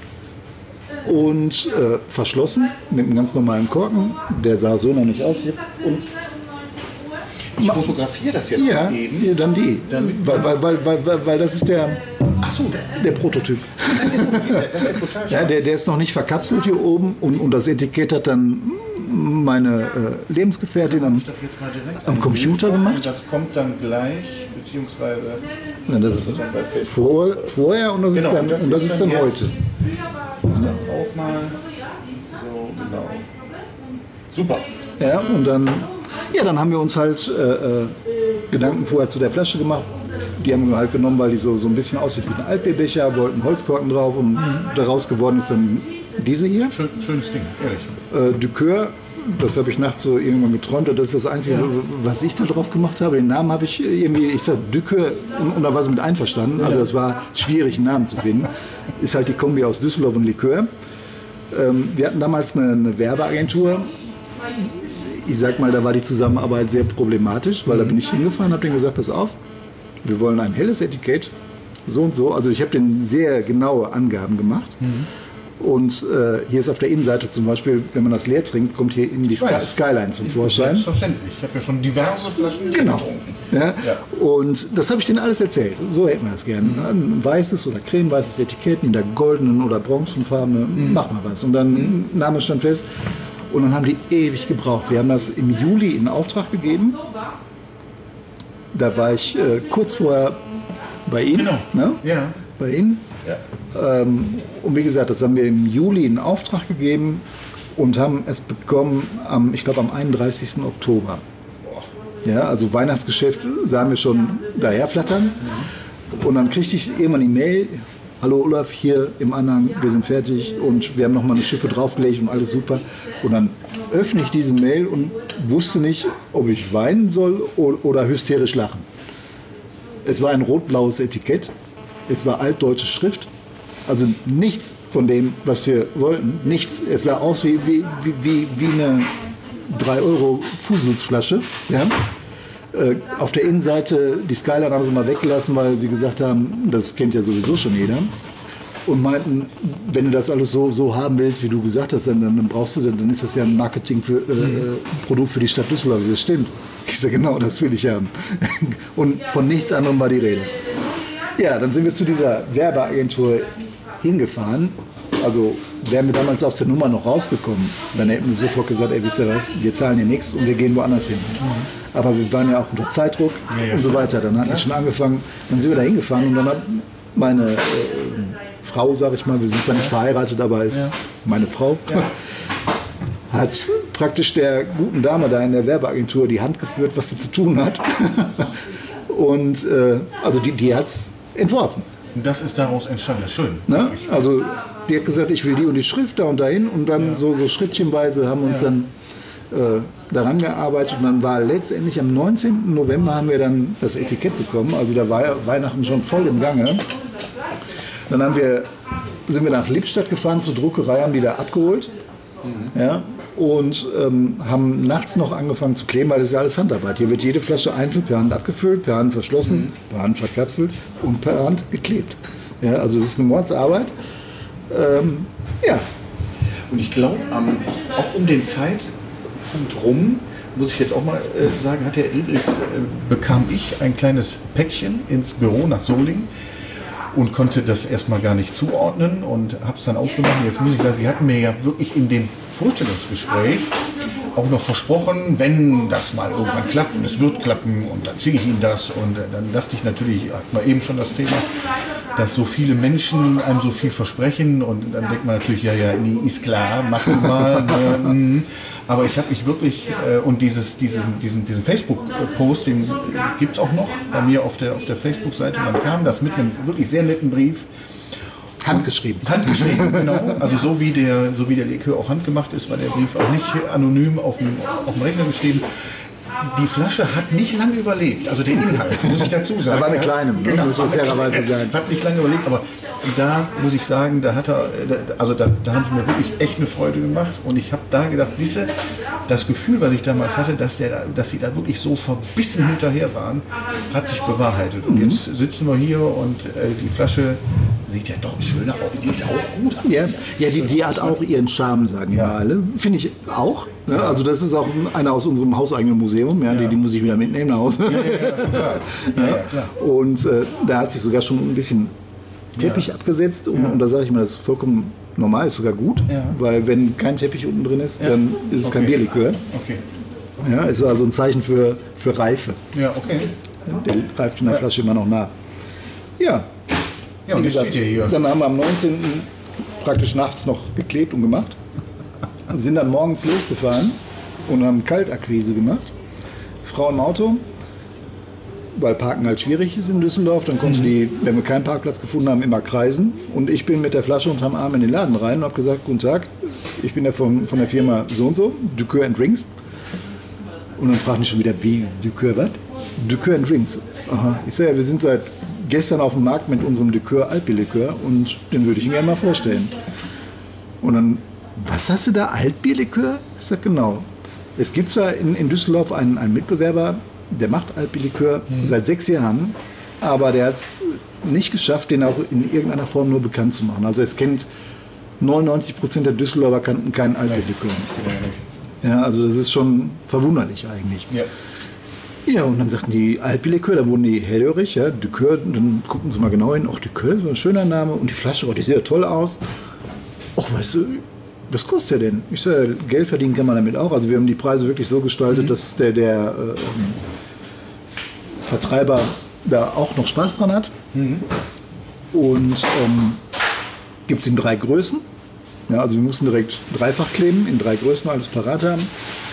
und verschlossen mit einem ganz normalen Korken. Der sah so noch nicht aus. Und Ich fotografiere das jetzt ja, mal eben. ja, dann die. Weil das ist der Prototyp. Das ist ja total Ja, schade. der ist noch nicht verkapselt hier oben und das Etikett hat dann meine Lebensgefährtin am Jetzt mal direkt am Computer gemacht. Das kommt dann gleich, beziehungsweise Ja, das ist dann bei Facebook. vorher und das ist dann, und das ist dann jetzt. heute. Dann auch mal so, genau. Super. Ja, und dann, dann haben wir uns halt Gedanken vorher zu der Flasche gemacht. Die haben wir halt genommen, weil die so ein bisschen aussieht wie ein Altbierbecher, wollten Holzkorken drauf und daraus geworden ist dann diese hier. Schönes Ding, ehrlich. Ducour, das habe ich nachts so irgendwann geträumt, das ist das Einzige, was ich da drauf gemacht habe. Den Namen habe ich irgendwie, ich sag Ducour und da war sie mit einverstanden. Also es war schwierig, einen Namen zu finden. Ist halt die Kombi aus Düsseldorf und Likör. Wir hatten damals eine Werbeagentur. Ich sag mal, da war die Zusammenarbeit sehr problematisch, weil da bin ich hingefahren, habe denen gesagt, pass auf, wir wollen ein helles Etikett, so und so. Also ich habe denen sehr genaue Angaben gemacht. Und hier ist auf der Innenseite zum Beispiel, wenn man das leer trinkt, kommt hier in die Skyline zum Vorschein. Selbstverständlich. Ich habe ja schon diverse Flaschen Genau. getrunken. Ja? Und das habe ich denen alles erzählt. So hätten wir das gerne. Ein weißes oder cremeweißes Etikett mit der goldenen oder bronzenfarbene, machen wir was. Und dann Name stand fest. Und dann haben die ewig gebraucht. Wir haben das im Juli in Auftrag gegeben. Da war ich kurz vorher bei Ihnen. Genau. Ne? Ja. Bei Ihnen. Ja. Und wie gesagt, das haben wir im Juli in Auftrag gegeben und haben es bekommen ich glaube am 31. Oktober. Ja, also Weihnachtsgeschäft sahen wir schon daherflattern. Und dann kriegte ich irgendwann die Mail, hallo Olaf, hier im Anhang, wir sind fertig und wir haben nochmal eine Schippe draufgelegt und alles super. Und dann öffne ich diese Mail und wusste nicht, ob ich weinen soll oder hysterisch lachen. Es war ein rot-blaues Etikett, es war altdeutsche Schrift, also nichts von dem, was wir wollten, nichts. Es sah aus wie eine 3-Euro-Fuselsflasche. Ja? Auf der Innenseite, die Skyline haben sie mal weggelassen, weil sie gesagt haben, das kennt ja sowieso schon jeder. Und meinten, wenn du das alles so haben willst, wie du gesagt hast, dann brauchst du, dann ist das ja ein Marketing für Produkt für die Stadt Düsseldorf. Das stimmt. Ich sage, genau, das will ich haben. Und von nichts anderem war die Rede. Ja, dann sind wir zu dieser Werbeagentur hingefahren. Also wären wir damals aus der Nummer noch rausgekommen, dann hätten wir sofort gesagt, ey, wisst ihr was, wir zahlen hier nichts und wir gehen woanders hin. Aber wir waren ja auch unter Zeitdruck und so weiter. Dann hat es schon angefangen, dann sind wir da hingefahren und dann hat meine Frau, sage ich mal, wir sind zwar nicht verheiratet, aber ist meine Frau, hat praktisch der guten Dame da in der Werbeagentur die Hand geführt, was sie zu tun hat. Und also die hat es entworfen. Und das ist daraus entstanden. Das ist schön. Ne? Also die hat gesagt, ich will die und die Schrift da und dahin und dann so schrittchenweise haben wir uns dann daran gearbeitet und dann war letztendlich am 19. November haben wir dann das Etikett bekommen, also da war Weihnachten schon voll im Gange. Dann sind wir nach Lippstadt gefahren zur Druckerei, haben die da abgeholt und haben nachts noch angefangen zu kleben, weil das ist ja alles Handarbeit. Hier wird jede Flasche einzeln per Hand abgefüllt, per Hand verschlossen, per Hand verkapselt und per Hand geklebt. Ja, also es ist eine Mordsarbeit. Und ich glaube, auch um den Zeitpunkt rum, muss ich jetzt auch mal sagen, hat Herr Idris, bekam ich ein kleines Päckchen ins Büro nach Solingen und konnte das erstmal gar nicht zuordnen und habe es dann aufgemacht. Jetzt muss ich sagen, Sie hatten mir ja wirklich in dem Vorstellungsgespräch auch noch versprochen, wenn das mal irgendwann klappt und es wird klappen und dann schicke ich Ihnen das. Und dann dachte ich natürlich, hat man eben schon das Thema, dass so viele Menschen einem so viel versprechen und dann denkt man natürlich, ja, nee, ist klar, mach mal. Aber ich habe mich wirklich, und diesen Facebook-Post, den gibt es auch noch bei mir auf der Facebook-Seite, und dann kam das mit einem wirklich sehr netten Brief. Handgeschrieben. Handgeschrieben, genau. Also so wie der Likör auch handgemacht ist, war der Brief auch nicht anonym auf dem Rechner geschrieben. Die Flasche hat nicht lange überlebt, also der Inhalt, muss ich dazu sagen. Da war eine kleine, genau, muss man fairerweise sagen. Hat nicht lange überlebt, aber da muss ich sagen, da haben sie mir wirklich echt eine Freude gemacht und ich habe da gedacht, siehste, das Gefühl, was ich damals hatte, dass sie da wirklich so verbissen hinterher waren, hat sich bewahrheitet. Und jetzt sitzen wir hier und die Flasche sieht ja doch schöner aus. Die ist auch gut. Ja, die hat auch ihren Charme, sagen wir alle. Finde ich auch. Ne? Ja. Also das ist auch einer aus unserem hauseigenen Museum. Ja, die muss ich wieder mitnehmen nach Hause. Klar. Klar. Und da hat sich sogar schon ein bisschen Teppich abgesetzt. Und da sage ich mal, das ist vollkommen normal, ist sogar gut. Ja. Weil wenn kein Teppich unten drin ist, dann ist es kein Bierlikör. Okay. Ja, ist also ein Zeichen für Reife. Ja, okay. Der reift in der Flasche immer noch nach. Ja. Ja, und das steht ja hier. Dann haben wir am 19. praktisch nachts noch geklebt und gemacht. Sind dann morgens losgefahren und haben Kaltakquise gemacht. Frau im Auto, weil Parken halt schwierig ist in Düsseldorf. Dann konnte die, wenn wir keinen Parkplatz gefunden haben, immer kreisen. Und ich bin mit der Flasche unterm Arm in den Laden rein und habe gesagt, guten Tag, ich bin ja von der Firma so und so, Ducœur and Drinks. Und dann fragten die schon wieder, wie, Ducœur was? Ducœur and Drinks. Aha. Ich sage, ja, wir sind seit gestern auf dem Markt mit unserem Likör, Altbierlikör, und den würde ich Ihnen gerne mal vorstellen. Und dann, was hast du da, Altbierlikör? Ich sage, genau. Es gibt zwar in Düsseldorf einen Mitbewerber, der macht Altbierlikör seit 6 Jahren, aber der hat es nicht geschafft, den auch in irgendeiner Form nur bekannt zu machen. Also es kennt 99% der Düsseldorfer kannten keinen Altbierlikör. Ja, also das ist schon verwunderlich eigentlich. Ja. Ja, und dann sagten die Altbierlikör, da wurden die hellhörig, ja, Ducœur, dann gucken sie mal genau hin, ach, Ducœur, so ein schöner Name, und die Flasche, oh, die sieht ja toll aus. Oh, weißt du, was kostet der denn? Ich sage, Geld verdienen kann man damit auch. Also wir haben die Preise wirklich so gestaltet, dass der Vertreiber da auch noch Spaß dran hat. Und gibt es in 3 Größen. Ja, also wir mussten direkt dreifach kleben, in 3 Größen alles parat haben.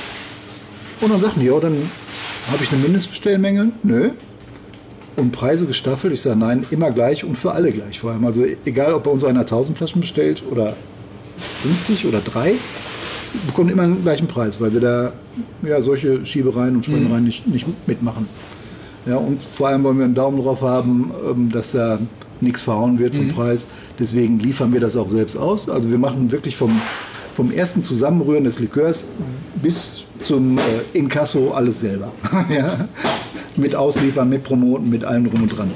Und dann sagten die, ja, dann habe ich eine Mindestbestellmenge? Nö. Und Preise gestaffelt? Ich sage, nein, immer gleich und für alle gleich vor allem. Also egal, ob bei uns einer 1000 Flaschen bestellt oder 50 oder 3, bekommt immer den gleichen Preis, weil wir da ja solche Schiebereien und Sprengereien nicht mitmachen. Ja, und vor allem wollen wir einen Daumen drauf haben, dass da nichts verhauen wird vom Preis. Deswegen liefern wir das auch selbst aus. Also wir machen wirklich vom ersten Zusammenrühren des Likörs bis zum Inkasso alles selber. Ja? Mit Ausliefern, mit Promoten, mit allem drum und dran.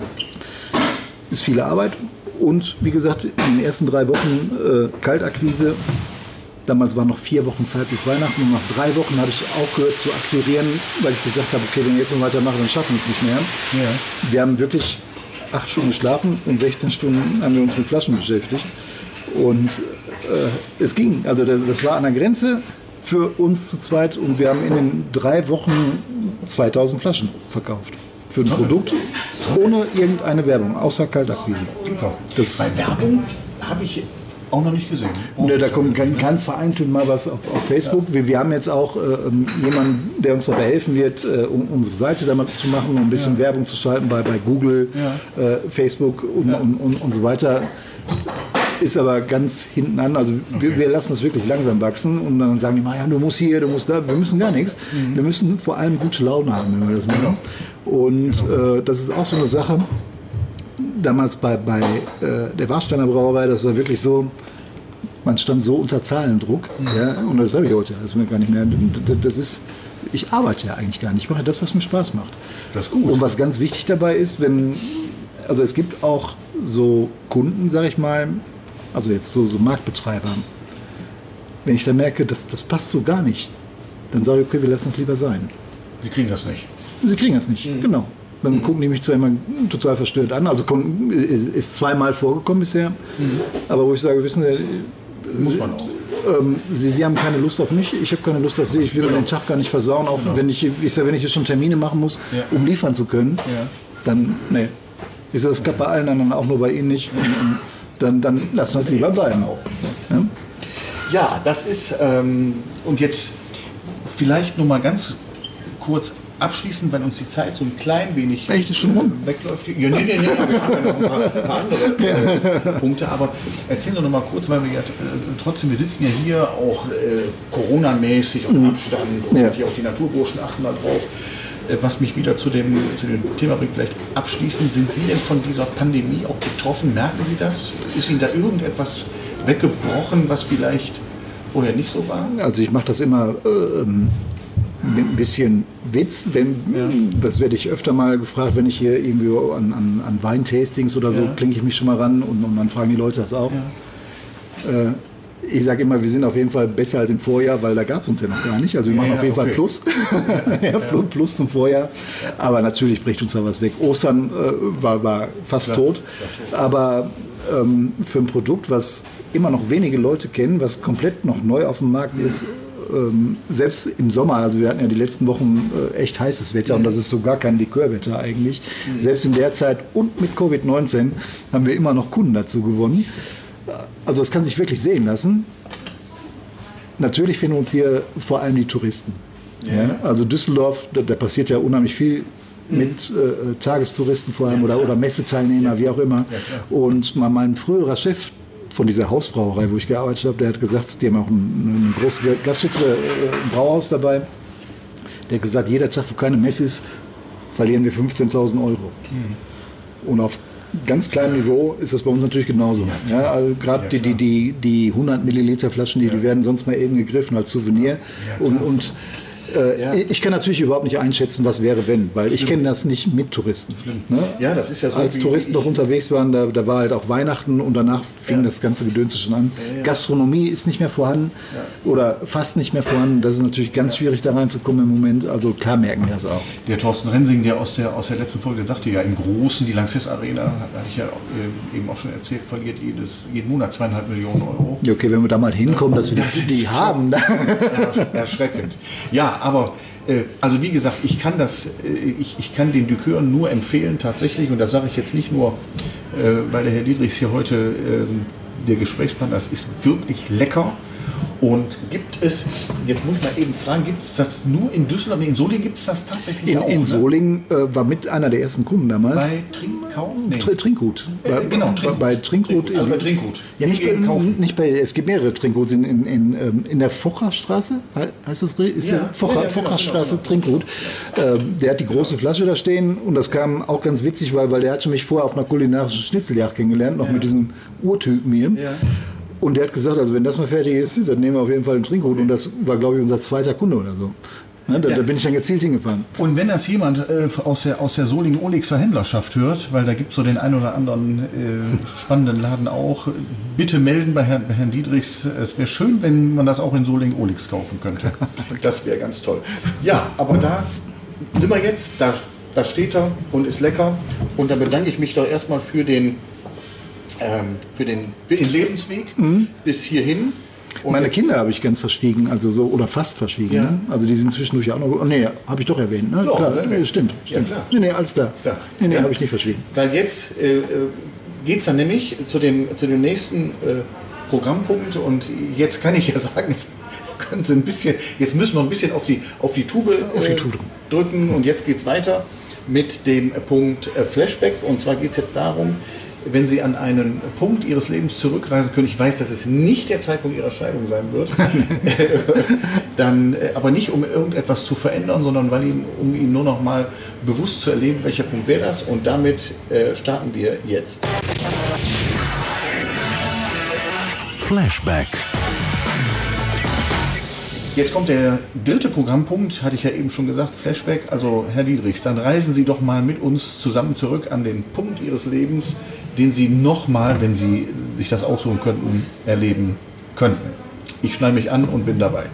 Ist viele Arbeit. Und wie gesagt, in den ersten 3 Wochen Kaltakquise, damals waren noch 4 Wochen Zeit bis Weihnachten, und nach 3 Wochen habe ich aufgehört zu akquirieren, weil ich gesagt habe, okay, wenn wir jetzt noch weitermachen, dann schaffen wir es nicht mehr. Ja. Wir haben wirklich 8 Stunden geschlafen und 16 Stunden haben wir uns mit Flaschen beschäftigt. Und es ging, also das war an der Grenze für uns zu zweit, und wir haben in den 3 Wochen 2000 Flaschen verkauft. Für ein Produkt ohne irgendeine Werbung, außer Kaltakquise. Bei Werbung habe ich auch noch nicht gesehen. Ne, da kommt ganz vereinzelt mal was auf Facebook. Ja. Wir haben jetzt auch jemanden, der uns dabei helfen wird, um unsere Seite damit zu machen, um ein bisschen Werbung zu schalten bei Google, Facebook und so weiter. Ist aber ganz hinten an. Also wir lassen es wirklich langsam wachsen, und dann sagen die mal, ja, du musst hier, du musst da. Wir müssen gar nichts. Wir müssen vor allem gute Laune haben, wenn wir das machen. Und das ist auch so eine Sache. Damals bei der Warsteiner Brauerei, das war wirklich so, man stand so unter Zahlendruck. Ja, und das habe ich heute also gar nicht mehr. Das ist, ich arbeite ja eigentlich gar nicht. Ich mache das, was mir Spaß macht. Das ist gut. Und was ganz wichtig dabei ist, also es gibt auch so Kunden, sag ich mal, also jetzt so Marktbetreiber, wenn ich dann merke, das passt so gar nicht, dann sage ich, okay, wir lassen es lieber sein. Sie kriegen das nicht. Sie kriegen das nicht, genau. Dann gucken die mich zwar immer total verstört an, also ist 2-mal vorgekommen bisher, aber wo ich sage, wissen Sie, muss man auch. Sie haben keine Lust auf mich, ich habe keine Lust auf Sie, ich will den Tag gar nicht versauen, auch wenn ich hier schon Termine machen muss, um liefern zu können, dann, nee. Ich sage, das klappt bei allen anderen, auch nur bei Ihnen nicht. Und dann lassen wir es lieber bleiben. Ja, das ist, und jetzt vielleicht noch mal ganz kurz abschließend, wenn uns die Zeit so ein klein wenig wegläuft. Ja, nee, wir haben ja noch ein paar andere Punkte, aber erzählen Sie noch mal kurz, weil wir ja trotzdem, wir sitzen ja hier auch Corona-mäßig auf Abstand, und hier auch die Naturburschen achten da drauf. Was mich wieder zu dem Thema bringt, vielleicht abschließend, sind Sie denn von dieser Pandemie auch betroffen? Merken Sie das? Ist Ihnen da irgendetwas weggebrochen, was vielleicht vorher nicht so war? Also ich mache das immer mit ein bisschen Witz. Das werde ich öfter mal gefragt, wenn ich hier irgendwie an Weintastings oder so, klinke ich mich schon mal ran und dann fragen die Leute das auch. Ja. Ich sage immer, wir sind auf jeden Fall besser als im Vorjahr, weil da gab es uns ja noch gar nicht. Also wir machen auf jeden Fall Plus. Plus zum Vorjahr. Aber natürlich bricht uns da was weg. Ostern war fast tot. Aber für ein Produkt, was immer noch wenige Leute kennen, was komplett noch neu auf dem Markt ist, selbst im Sommer, also wir hatten ja die letzten Wochen echt heißes Wetter und das ist so gar kein Likörwetter eigentlich. Selbst in der Zeit und mit Covid-19 haben wir immer noch Kunden dazu gewonnen. Also es kann sich wirklich sehen lassen. Natürlich finden uns hier vor allem die Touristen. Ja? Also Düsseldorf, da passiert ja unheimlich viel mit Tagestouristen vor allem oder Messeteilnehmer, wie auch immer. Und mein früherer Chef von dieser Hausbrauerei, wo ich gearbeitet habe, der hat gesagt, die haben auch eine große Gaststätte, ein Brauhaus dabei. Der hat gesagt, jeder Tag, wo keine Messe ist, verlieren wir 15.000 €. Und auf ganz kleinem Niveau ist das bei uns natürlich genauso. Ja, also gerade die 100 Milliliter Flaschen, die werden sonst mal eben gegriffen als Souvenir. Und ich kann natürlich überhaupt nicht einschätzen, was wäre, wenn, weil ich kenne das nicht mit Touristen. Ne? Ja, das ist ja so. Als Touristen noch unterwegs waren, da war halt auch Weihnachten und danach fing das ganze Gedönse schon an. Gastronomie ist nicht mehr vorhanden oder fast nicht mehr vorhanden. Das ist natürlich ganz schwierig, da reinzukommen im Moment. Also klar merken wir das auch. Der Thorsten Rensing, der aus der letzten Folge, der sagte ja, im Großen, die Lanxess Arena, hatte ich ja eben auch schon erzählt, verliert jeden Monat 2,5 Millionen €. Ja, okay, wenn wir da mal hinkommen, dass wir die haben. Erschreckend. Ja, aber also wie gesagt, ich kann den Likör nur empfehlen tatsächlich, und das sage ich jetzt nicht nur, weil der Herr Dietrichs hier heute der Gesprächspartner ist, ist wirklich lecker. Und gibt es, jetzt muss ich mal eben fragen, gibt es das nur in Düsseldorf? In Solingen gibt es das tatsächlich auch? In Solingen war mit einer der ersten Kunden damals. Bei Trinkkauf? Nee. Trinkgut. Genau, Trinkgut. Bei Trinkgut. Also bei Trinkgut. Ja, nicht bei, es gibt mehrere Trinkguts in der Focherstraße, heißt das richtig? Focherstraße, genau. Trinkgut. Der hat die große Flasche da stehen und das kam auch ganz witzig, weil der hatte mich vorher auf einer kulinarischen Schnitzeljagd kennengelernt, noch mit diesem Urtypen hier. Ja. Und der hat gesagt, also wenn das mal fertig ist, dann nehmen wir auf jeden Fall einen Trinkgut. Und das war, glaube ich, unser zweiter Kunde oder so. Ne, da bin ich dann gezielt hingefahren. Und wenn das jemand aus der Solingen-Olixer Händlerschaft hört, weil da gibt es so den einen oder anderen spannenden Laden auch, bitte melden bei Herrn Dietrichs. Es wäre schön, wenn man das auch in Solingen-Olix kaufen könnte. Das wäre ganz toll. Ja, aber da sind wir jetzt, da steht er und ist lecker. Und da bedanke ich mich doch erstmal für den Lebensweg bis hierhin. Und meine Kinder habe ich ganz verschwiegen, also so, oder fast verschwiegen. Ja. Ne? Also die sind zwischendurch auch noch. Oh, nee, habe ich doch erwähnt. Ne? So, klar, stimmt. Ja, klar. Nee, alles klar. Nee, habe ich nicht verschwiegen. Weil jetzt geht es dann nämlich zu dem nächsten Programmpunkt und jetzt kann ich ja sagen, jetzt müssen wir ein bisschen auf die Tube drücken und jetzt geht es weiter mit dem Punkt Flashback. Und zwar geht es jetzt darum, wenn Sie an einen Punkt Ihres Lebens zurückreisen können, ich weiß, dass es nicht der Zeitpunkt Ihrer Scheidung sein wird, dann aber nicht, um irgendetwas zu verändern, sondern um Ihnen nur noch mal bewusst zu erleben, welcher Punkt wäre das. Und damit starten wir jetzt. Flashback. Jetzt kommt der dritte Programmpunkt, hatte ich ja eben schon gesagt, Flashback. Also Herr Dietrichs, dann reisen Sie doch mal mit uns zusammen zurück an den Punkt Ihres Lebens, den Sie nochmal, wenn Sie sich das aussuchen könnten, erleben könnten. Ich schneide mich an und bin dabei.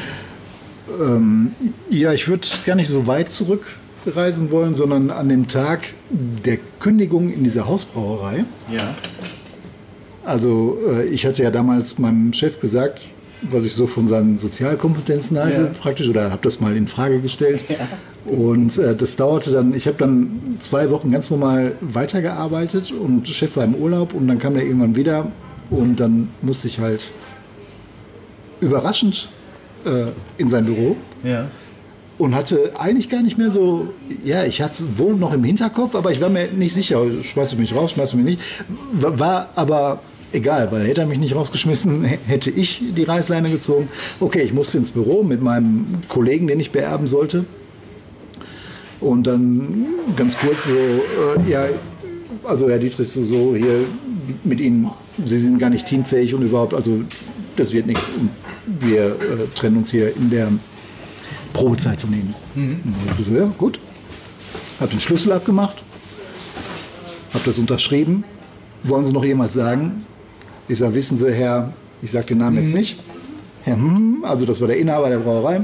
Ja, ich würde gar nicht so weit zurückreisen wollen, sondern an dem Tag der Kündigung in dieser Hausbrauerei. Ja. Also ich hatte ja damals meinem Chef gesagt, was ich so von seinen Sozialkompetenzen halte, praktisch, oder habe das mal in Frage gestellt. Ja. Und das dauerte dann, ich habe dann 2 Wochen ganz normal weitergearbeitet und der Chef war im Urlaub und dann kam er irgendwann wieder und dann musste ich halt überraschend in sein Büro. Ja. Und hatte eigentlich gar nicht mehr so, ja, ich hatte es wohl noch im Hinterkopf, aber ich war mir nicht sicher, schmeißt du mich raus, schmeißt du mich nicht, war aber egal, weil hätte er mich nicht rausgeschmissen, hätte ich die Reißleine gezogen. Okay, ich musste ins Büro mit meinem Kollegen, den ich beerben sollte. Und dann ganz kurz so, ja, also Herr Dietrich, so hier mit Ihnen, Sie sind gar nicht teamfähig und überhaupt, also das wird nichts. Und wir trennen uns hier in der Probezeit von Ihnen. Und ich so, ja, gut. Hab den Schlüssel abgemacht, hab das unterschrieben. Wollen Sie noch jemals sagen? Ich sage, wissen Sie, Herr, ich sage den Namen jetzt nicht, Herr, also das war der Inhaber der Brauerei,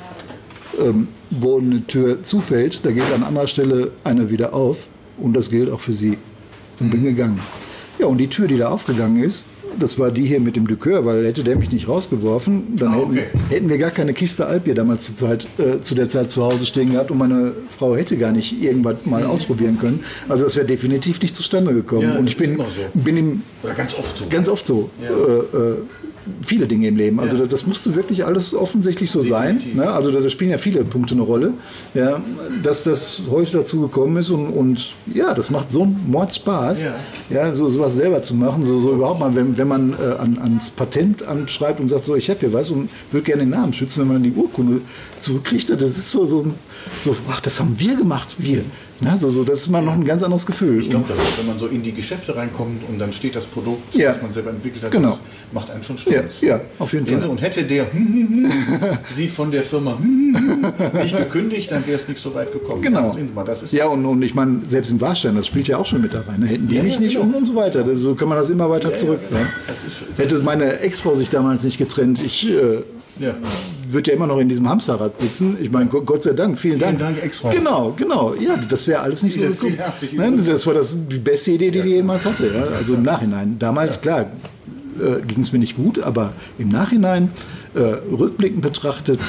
wo eine Tür zufällt, da geht an anderer Stelle eine wieder auf und das gilt auch für Sie. Und bin gegangen. Ja, und die Tür, die da aufgegangen ist, das war die hier mit dem Likör, weil hätte der mich nicht rausgeworfen, dann hätten wir gar keine Kiste Altbier damals zu der Zeit zu Hause stehen gehabt und meine Frau hätte gar nicht irgendwas mal ausprobieren können. Also das wäre definitiv nicht zustande gekommen. Ja, und ich bin ihm Oder ganz oft so. ganz oft so. Ja. Viele Dinge im Leben. Also Ja. das musste wirklich alles offensichtlich so sein. Ne? Also da spielen ja viele Punkte eine Rolle. Ja, dass das heute dazu gekommen ist und ja, das macht so einen Mordspaß, ja, sowas selber zu machen. So überhaupt mal, wenn man ans Patent anschreibt und sagt, so, ich habe hier was und würde gerne den Namen schützen, wenn man die Urkunde zurückkriegt, das ist so, ach, das haben wir gemacht, wir. Ja, so, das ist mal noch ein ganz anderes Gefühl. Ich glaube, wenn man so in die Geschäfte reinkommt und dann steht das Produkt, Ja. das man selber entwickelt hat, Genau. das macht einen schon stolz. Ja, auf jeden Sehen Sie, Fall. und hätte der Sie von der Firma nicht gekündigt, dann wäre es nicht so weit gekommen. Genau. Sehen Sie mal, das ist Ja, und ich meine, selbst im Warstein, das spielt ja auch schon mit dabei. Ne? Hätten die Ja, mich ja, nicht genau. und so weiter. So kann man das immer weiter zurück. genau. Ne? Das ist, Hätte meine Ex-Frau sich damals nicht getrennt, ich ja. würde ja immer noch in diesem Hamsterrad sitzen. Ich meine, Gott sei Dank, vielen Dank. Dank, Ex-Frau. Genau. Ja, das wäre alles nicht so Viele gekommen. herzliche Nein, das war die beste Idee, die jemals hatte. Ja? Also im Nachhinein. Damals, klar, ging es mir nicht gut, aber im Nachhinein, rückblickend betrachtet,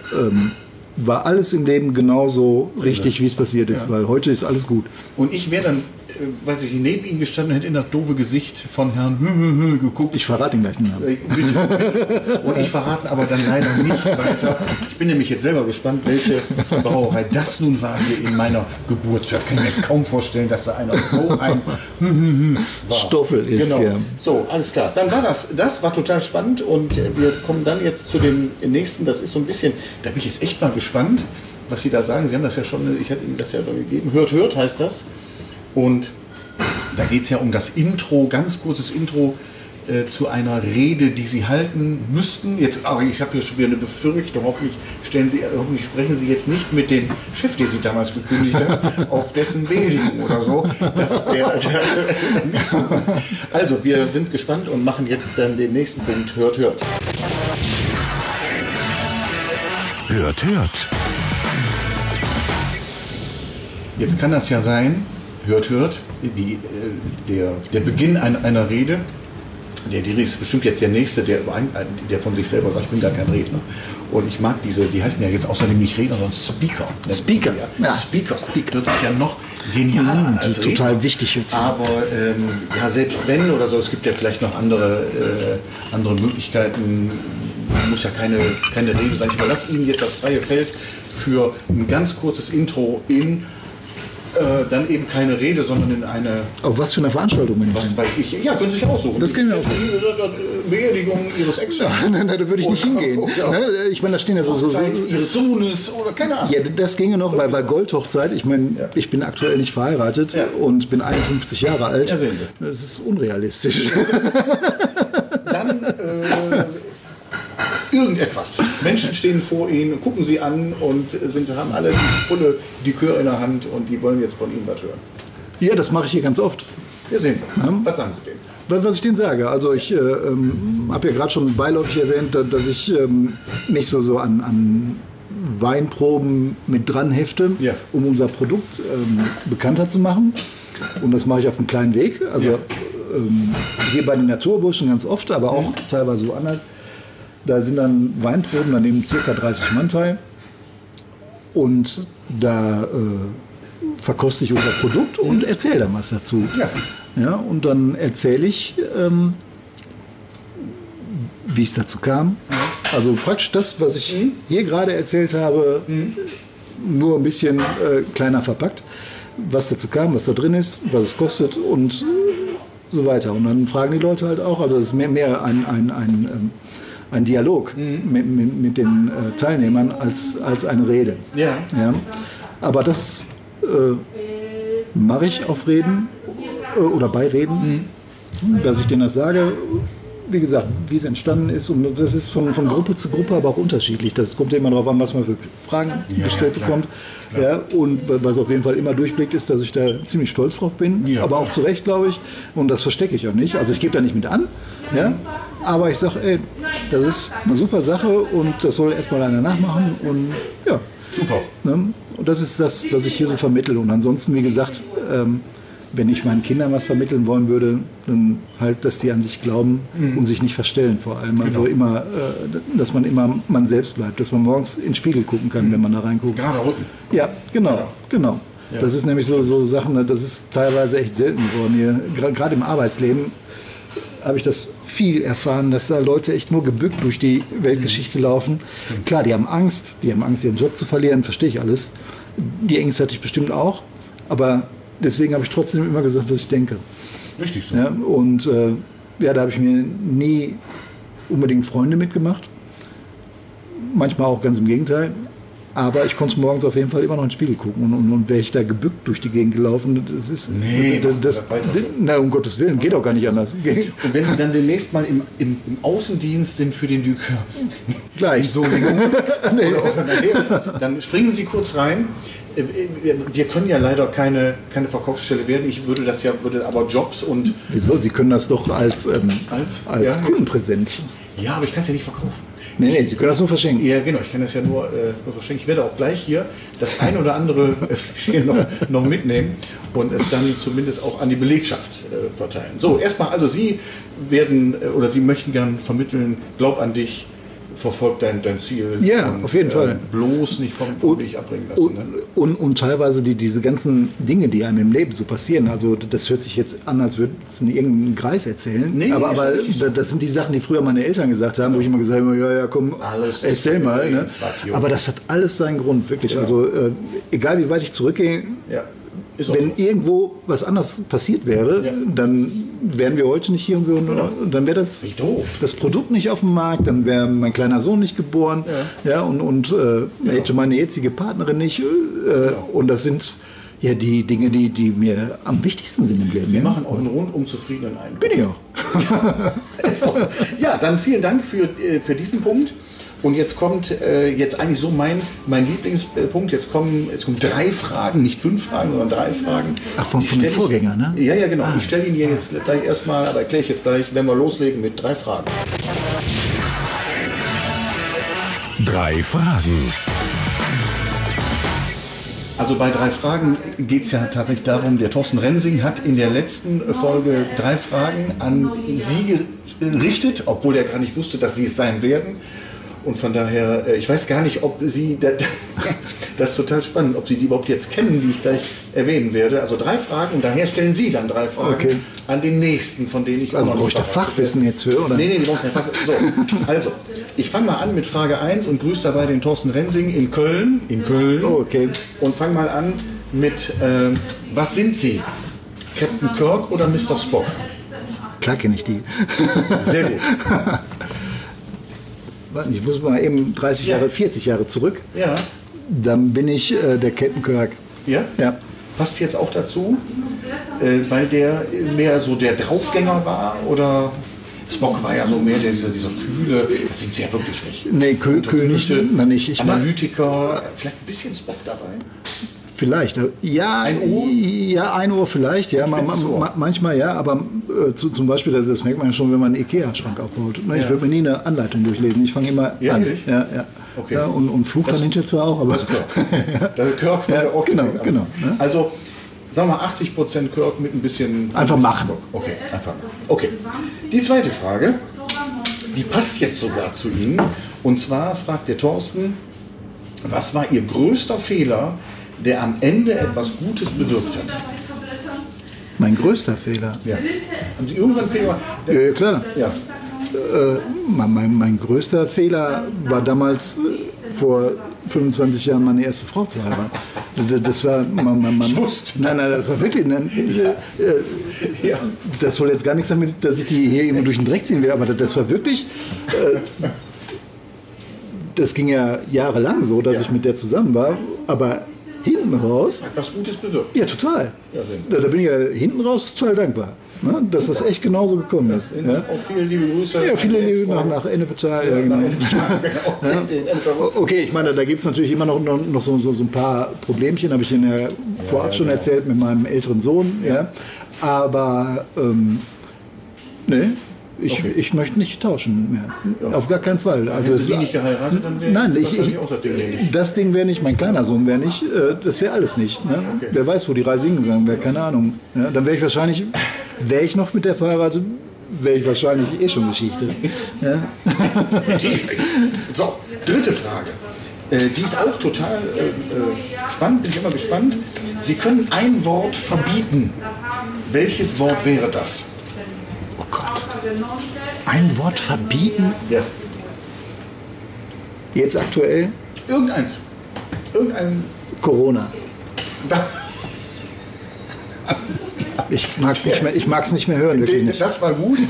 war alles im Leben genauso richtig, wie es passiert ist, weil heute ist alles gut. Und ich wäre dann, weiß ich, neben ihm gestanden und hätte in das doofe Gesicht von Herrn geguckt. Ich verrate ihn gleich den Namen. Bitte. Und ich verrate aber dann leider nicht weiter. Ich bin nämlich jetzt selber gespannt, welche Brauerei das nun war hier in meiner Geburtsstadt. Kann ich mir kaum vorstellen, dass da einer so ein war. Stoffel ist, Genau. ja. So, alles klar. Dann war das war total spannend und wir kommen dann jetzt zu dem nächsten. Das ist so ein bisschen, da bin ich jetzt echt mal gespannt, was Sie da sagen. Sie haben das ja schon, ich hatte Ihnen das ja gegeben. Hört heißt das. Und da geht es ja um das Intro, ganz kurzes Intro zu einer Rede, die Sie halten müssten. Jetzt, aber ich habe hier schon wieder eine Befürchtung. Hoffentlich sprechen Sie jetzt nicht mit dem Chef, der Sie damals gekündigt hat, auf dessen Beerdigung oder so. Das wäre nicht so. Also, wir sind gespannt und machen jetzt dann den nächsten Punkt. Hört. Hört. Jetzt kann das ja sein, hört, der Beginn einer Rede, die Rede ist bestimmt jetzt der Nächste, der von sich selber sagt, ich bin gar kein Redner. Und ich mag die heißen ja jetzt außerdem nicht Redner, sondern Speaker. Speaker, Ja. Speaker. Das ist ja noch genialer an als Die total Redner. wichtig jetzt. Aber ja, selbst wenn oder so, es gibt ja vielleicht noch andere Möglichkeiten. Muss ja keine Rede sein. Ich überlasse Ihnen jetzt das freie Feld für ein ganz kurzes Intro in dann eben keine Rede, sondern in eine, Auf was für eine Veranstaltung bin ich was denn? weiß ich, ja, können Sie sich aussuchen. Das können wir aussuchen. Beerdigung Ihres Ex-Chefs. Nein, da würde ich nicht hingehen. Ne? Ich meine, da stehen ja so Hochzeit Ihres Sohnes oder keine Ahnung. Ja, das ginge noch, weil bei Goldhochzeit, ich meine, ich bin aktuell nicht verheiratet und bin 51 Jahre alt. Ja, sehen Sie. Das ist unrealistisch. Dann irgendetwas. Menschen stehen vor Ihnen, gucken Sie an und haben alle die Pulle, die Likör in der Hand und die wollen jetzt von Ihnen was hören. Ja, das mache ich hier ganz oft. Wir sehen Sie. Was sagen Sie denen? Was ich denen sage, also ich habe ja gerade schon beiläufig erwähnt, dass ich mich so an Weinproben mit dran hefte, Ja. um unser Produkt bekannter zu machen. Und das mache ich auf einem kleinen Weg. Also hier bei den Naturburschen ganz oft, aber auch teilweise woanders. Da sind dann Weinproben, da nehmen ca. 30 Mann teil. Und da verkoste ich unser Produkt und erzähle dann was dazu. Ja. Ja, und dann erzähle ich, wie es dazu kam. Also praktisch das, was ich hier gerade erzählt habe, nur ein bisschen kleiner verpackt. Was dazu kam, was da drin ist, was es kostet und so weiter. Und dann fragen die Leute halt auch, also es ist mehr ein Dialog mit den Teilnehmern als eine Rede. Ja. Ja. Aber das mache ich auf Reden oder bei Reden, dass ich denen das sage, wie gesagt, wie es entstanden ist, und das ist von Gruppe zu Gruppe aber auch unterschiedlich. Das kommt ja immer darauf an, was man für Fragen gestellt bekommt. Ja, und was auf jeden Fall immer durchblickt, ist, dass ich da ziemlich stolz drauf bin, aber auch zu Recht, glaube ich. Und das verstecke ich auch nicht. Also ich gebe da nicht mit an, ja, aber ich sage, ey, das ist eine super Sache und das soll erstmal einer nachmachen und ja. Super. Ne? Und das ist das, was ich hier so vermittle. Und ansonsten, wie gesagt, wenn ich meinen Kindern was vermitteln wollen würde, dann halt, dass die an sich glauben und sich nicht verstellen vor allem. Also immer, dass man immer man selbst bleibt, dass man morgens in den Spiegel gucken kann, wenn man da reinguckt. Gerade Rücken. Ja, genau. Ja. Das ist nämlich so Sachen, das ist teilweise echt selten geworden hier. Gerade im Arbeitsleben habe ich das viel erfahren, dass da Leute echt nur gebückt durch die Weltgeschichte laufen. Klar, die haben Angst, ihren Job zu verlieren, verstehe ich alles. Die Ängste hatte ich bestimmt auch, aber deswegen habe ich trotzdem immer gesagt, was ich denke. Richtig so. Ja, und da habe ich mir nie unbedingt Freunde mitgemacht. Manchmal auch ganz im Gegenteil. Aber ich konnte morgens auf jeden Fall immer noch in den Spiegel gucken. Und wäre ich da gebückt durch die Gegend gelaufen, das ist... Na, um Gottes Willen, geht auch gar nicht anders. Und wenn Sie dann demnächst mal im Außendienst sind für den Dükör, Gleich. in Solingen, dann springen Sie kurz rein. Wir können ja leider keine Verkaufsstelle werden. Ich würde aber Jobs und... Wieso? Sie können das doch als Kundenpräsent. Ja, aber ich kann es ja nicht verkaufen. Nee, Sie können das nur verschenken. Ja, genau, ich kann das ja nur verschenken. Ich werde auch gleich hier das ein oder andere Fläschchen noch mitnehmen und es dann zumindest auch an die Belegschaft verteilen. So, erstmal, also Sie Sie möchten gern vermitteln, glaub an dich, verfolg dein Ziel. Ja, und, auf jeden Fall. Bloß nicht vom Weg abbringen lassen. Und teilweise diese ganzen Dinge, die einem im Leben so passieren, also das hört sich jetzt an, als würde es in irgendeinen Kreis erzählen, aber so. Das sind die Sachen, die früher meine Eltern gesagt haben, wo ich immer gesagt habe, ja, komm, alles erzähl mal. Ne? Aber das hat alles seinen Grund, wirklich. Genau. Also egal wie weit ich zurückgehe, wenn irgendwo was anderes passiert wäre, dann wären wir heute nicht hier und dann wäre das Produkt nicht auf dem Markt, dann wäre mein kleiner Sohn nicht geboren und hätte meine jetzige Partnerin nicht. Und das sind ja die Dinge, die mir am wichtigsten sind im Leben. Sie machen auch einen rundum zufriedenen Eindruck. Bin ich auch. Ja, dann vielen Dank für diesen Punkt. Und jetzt kommt eigentlich so mein Lieblingspunkt. Jetzt kommen 3 Fragen, nicht 5 Fragen, sondern 3 Fragen. Ach, von den Vorgängern, ne? Ja, genau. Ich stelle Ihnen jetzt gleich erstmal, aber erkläre ich jetzt gleich, wenn wir loslegen mit 3 Fragen. 3 Fragen. Also bei 3 Fragen geht es ja tatsächlich darum, der Thorsten Rensing hat in der letzten Folge 3 Fragen an Sie gerichtet, obwohl er gar nicht wusste, dass Sie es sein werden. Und von daher, ich weiß gar nicht, ob Sie, das ist total spannend, ob Sie die überhaupt jetzt kennen, die ich gleich erwähnen werde. Also 3 Fragen und daher stellen Sie dann 3 Fragen an den nächsten, von denen ich... Also brauche ich da Fachwissen jetzt für, oder? Nee, die brauchen kein Fachwissen. So, also, ich fange mal an mit Frage 1 und grüße dabei den Thorsten Rensing in Köln. Oh, okay. Und fange mal an mit, was sind Sie? Captain Kirk oder Mr. Spock? Klar kenne ich die. Sehr gut. Ich muss mal eben 30 Jahre, 40 Jahre zurück. Ja. Dann bin ich der Captain Kirk. Ja? Ja. Passt jetzt auch dazu, weil der mehr so der Draufgänger war? Oder Spock war ja so mehr dieser kühle, das sind Sie ja wirklich nicht. Nee, kühl nicht. Analytiker, vielleicht ein bisschen Spock dabei? Vielleicht, ja. Ein Ohr? Ja, ein Ohr vielleicht, ja. Manchmal ja, aber zum Beispiel, das merkt man ja schon, wenn man einen Ikea-Schrank aufbaut. Ich würde mir nie eine Anleitung durchlesen, ich fange immer an. Ja. Okay. Ja, und Flug kann hinterher zwar auch, aber... Das ist Kirk. Der Kirk wäre auch genau. Ne? Also, sagen wir 80% Kirk mit ein bisschen... Einfach machen. Okay, einfach machen. Okay. Die zweite Frage, die passt jetzt sogar zu Ihnen. Und zwar fragt der Thorsten, was war Ihr größter Fehler, der am Ende etwas Gutes bewirkt hat? Mein größter Fehler? Ja. Haben Sie irgendwann einen Fehler? Ja, klar. Ja. Mein größter Fehler war damals vor 25 Jahren meine erste Frau zu heiraten. Das war... Ich wusste Nein, das war wirklich... Das soll jetzt gar nichts damit, dass ich die hier immer durch den Dreck ziehen will, aber das war wirklich... Das ging ja jahrelang so, dass ich mit der zusammen war, aber hinten raus... Hat was Gutes bewirkt. Ja, total. Ja, da bin ich ja hinten raus total dankbar. ne, dass das echt genauso gekommen ist. Ja? Auch viele liebe Grüße. Ja, viele Liebe nach Ennepetal. Ja, genau. Okay, ich meine, da gibt es natürlich immer noch so ein paar Problemchen, habe ich Ihnen ja vorab schon erzählt mit meinem älteren Sohn. Ja. Aber nee, ich möchte nicht tauschen mehr. Ja. Auf gar keinen Fall. Also wenn Sie nicht geheiratet, dann wäre das Ding wäre nicht, mein kleiner Sohn wäre nicht, das wäre alles nicht. Ne? Okay. Wer weiß, wo die Reise hingegangen wäre, keine Ahnung. Ja, dann wäre ich noch mit der verheiratet, wäre ich wahrscheinlich eh schon Geschichte. Ja? So, dritte Frage. Die ist auch total spannend, bin ich immer gespannt. Sie können ein Wort verbieten. Welches Wort wäre das? Oh Gott. Ein Wort verbieten? Ja. Jetzt aktuell? Irgendeins. Corona. Ich mag es nicht mehr hören. Wirklich nicht. Das war gut.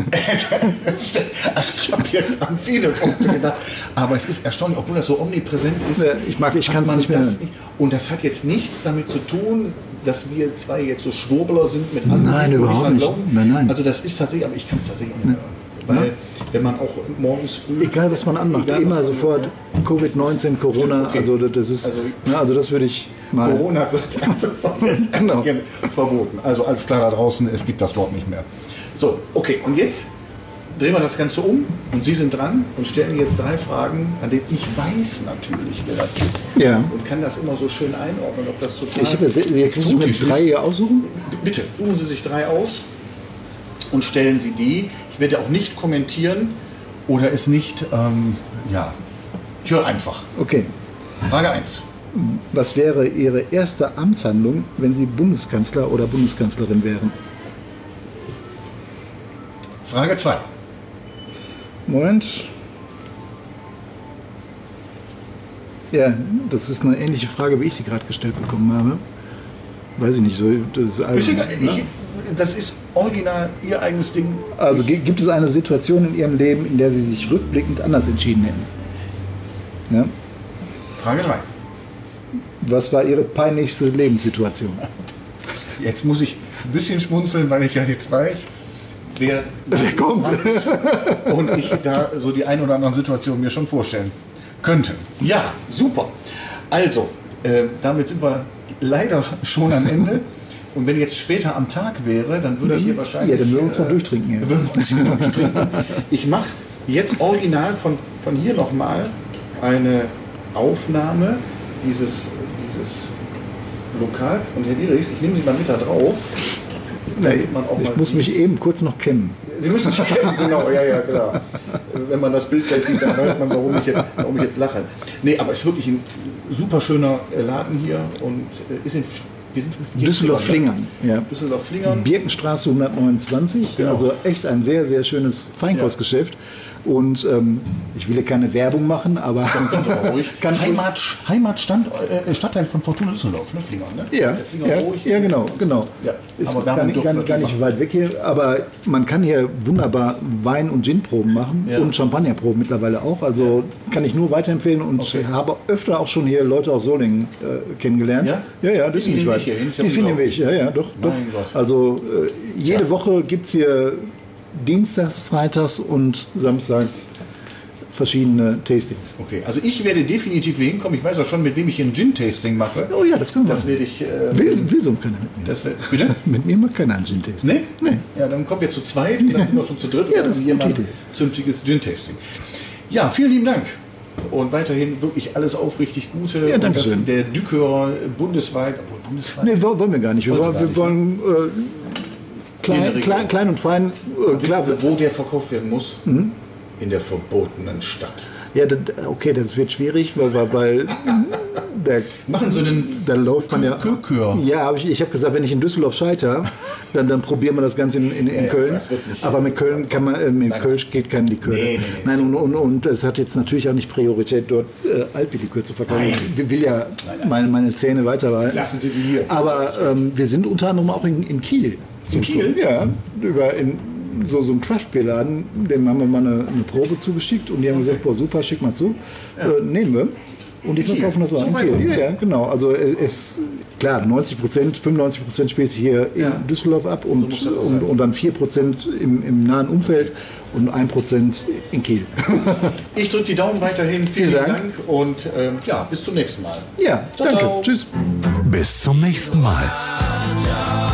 Also ich habe jetzt an viele Punkte gedacht. Aber es ist erstaunlich, obwohl das so omnipräsent ist. Ja, ich kann es nicht mehr hören. Und das hat jetzt nichts damit zu tun, dass wir zwei jetzt so Schwurbler sind mit anderen. Nein, überhaupt nicht. Nein. Also das ist tatsächlich, aber ich kann es tatsächlich auch nicht mehr hören. Weil wenn man auch morgens früh... Egal, was man anmacht, immer sofort Covid-19, Corona, okay. Also das ist... Also das würde ich mal... Corona wird also genau. verboten. Also alles klar da draußen, es gibt das Wort nicht mehr. So, okay, und jetzt drehen wir das Ganze um und Sie sind dran und stellen mir jetzt 3 Fragen, an denen ich weiß natürlich, wer das ist. Ja. Und kann das immer so schön einordnen, ob das total jetzt muss ich mir 3 hier aussuchen? Bitte, suchen Sie sich 3 aus und stellen Sie die. Ich werde auch nicht kommentieren oder es nicht, ich höre einfach. Okay. Frage 1. Was wäre Ihre erste Amtshandlung, wenn Sie Bundeskanzler oder Bundeskanzlerin wären? Frage 2. Moment. Ja, das ist eine ähnliche Frage, wie ich sie gerade gestellt bekommen habe. Weiß ich nicht, so. Das ist original Ihr eigenes Ding. Also gibt es eine Situation in Ihrem Leben, in der Sie sich rückblickend anders entschieden hätten? Ja? Frage 3. Was war Ihre peinlichste Lebenssituation? Jetzt muss ich ein bisschen schmunzeln, weil ich ja jetzt weiß, wer kommt. Und ich da so die ein oder anderen Situationen mir schon vorstellen könnte. Ja, super. Also, damit sind wir leider schon am Ende. Und wenn jetzt später am Tag wäre, dann würde ich hier wahrscheinlich... Ja, dann würden wir uns mal durchtrinken. Ja. Würden wir uns hier durchtrinken. Ich mache jetzt original von hier nochmal eine Aufnahme dieses Lokals. Und Herr Dierichs, ich nehme Sie mal mit da drauf. Ich muss mich eben kurz noch kämmen. Sie müssen sich kennen, genau, ja, klar. Wenn man das Bild gleich sieht, dann weiß man, warum ich jetzt lache. Nee, aber es ist wirklich ein super schöner Laden hier und ist wir sind Düsseldorf-Flingern. Ja. Düsseldorf-Flingern. Birkenstraße 129, genau. Also echt ein sehr, sehr schönes Feinkostgeschäft. Und ich will ja keine Werbung machen, aber... Dann können Sie aber ruhig. Stadtteil von Fortuna Düsseldorf, ne? Flingern, ne? Ja, ja, genau. Ja, ist gar nicht weit weg hier, aber man kann hier wunderbar Wein- und Ginproben machen und Champagnerproben mittlerweile auch. Also kann ich nur weiterempfehlen und habe öfter auch schon hier Leute aus Solingen kennengelernt. Ja, das ist nicht weit. Die finden wir, ja, doch. Gott. Also jede Woche gibt es hier Dienstags, Freitags und Samstags verschiedene Tastings. Okay, also ich werde definitiv hier hinkommen. Ich weiß auch schon, mit wem ich hier ein Gin-Tasting mache. Oh ja, das können wir. Das werde ich... will sonst keiner mit mir. Bitte? Mit mir macht keiner ein Gin-Tasting. Nee? Ja, dann kommen wir zu zweit und dann sind wir schon zu dritt. Ja, das ist eine gute Idee. Zünftiges Gin-Tasting. Ja, vielen lieben Dank. Und weiterhin wirklich alles aufritig Gute. Ja, danke schön. Der Dükör bundesweit... Obwohl, bundesweit? Nee, wollen wir gar nicht. Wir wollen klein und fein. Wissen Sie, wo der verkauft werden muss? In der verbotenen Stadt. Ja, okay, das wird schwierig, weil machen Sie den da läuft man Kür. Ja, ich habe gesagt, wenn ich in Düsseldorf scheitere, dann probieren wir das Ganze in Köln. Das wird nicht. Aber mit Köln kann man, mit Kölsch geht kein Likör. Nee. Nein, und es hat jetzt natürlich auch nicht Priorität, dort Altbier-Likör zu verkaufen. Ich will ja meine Zähne weiter behalten. Lassen Sie die hier. Aber wir sind unter anderem auch in Kiel. In Kiel? Ja, in so einem Craft-Bier-Laden, dem haben wir mal eine Probe zugeschickt und die haben gesagt, boah, super, schick mal zu. Nehmen wir. Und die verkaufen das auch So in weit Kiel. oben. Ja, genau. Also klar, 95% spielt sich hier in Düsseldorf ab und dann 4% im nahen Umfeld und 1% in Kiel. Ich drücke die Daumen weiterhin. Vielen Vielen Dank und bis zum nächsten Mal. Ja, Ciao, danke. ciao. Tschüss. Bis zum nächsten Mal. Ciao.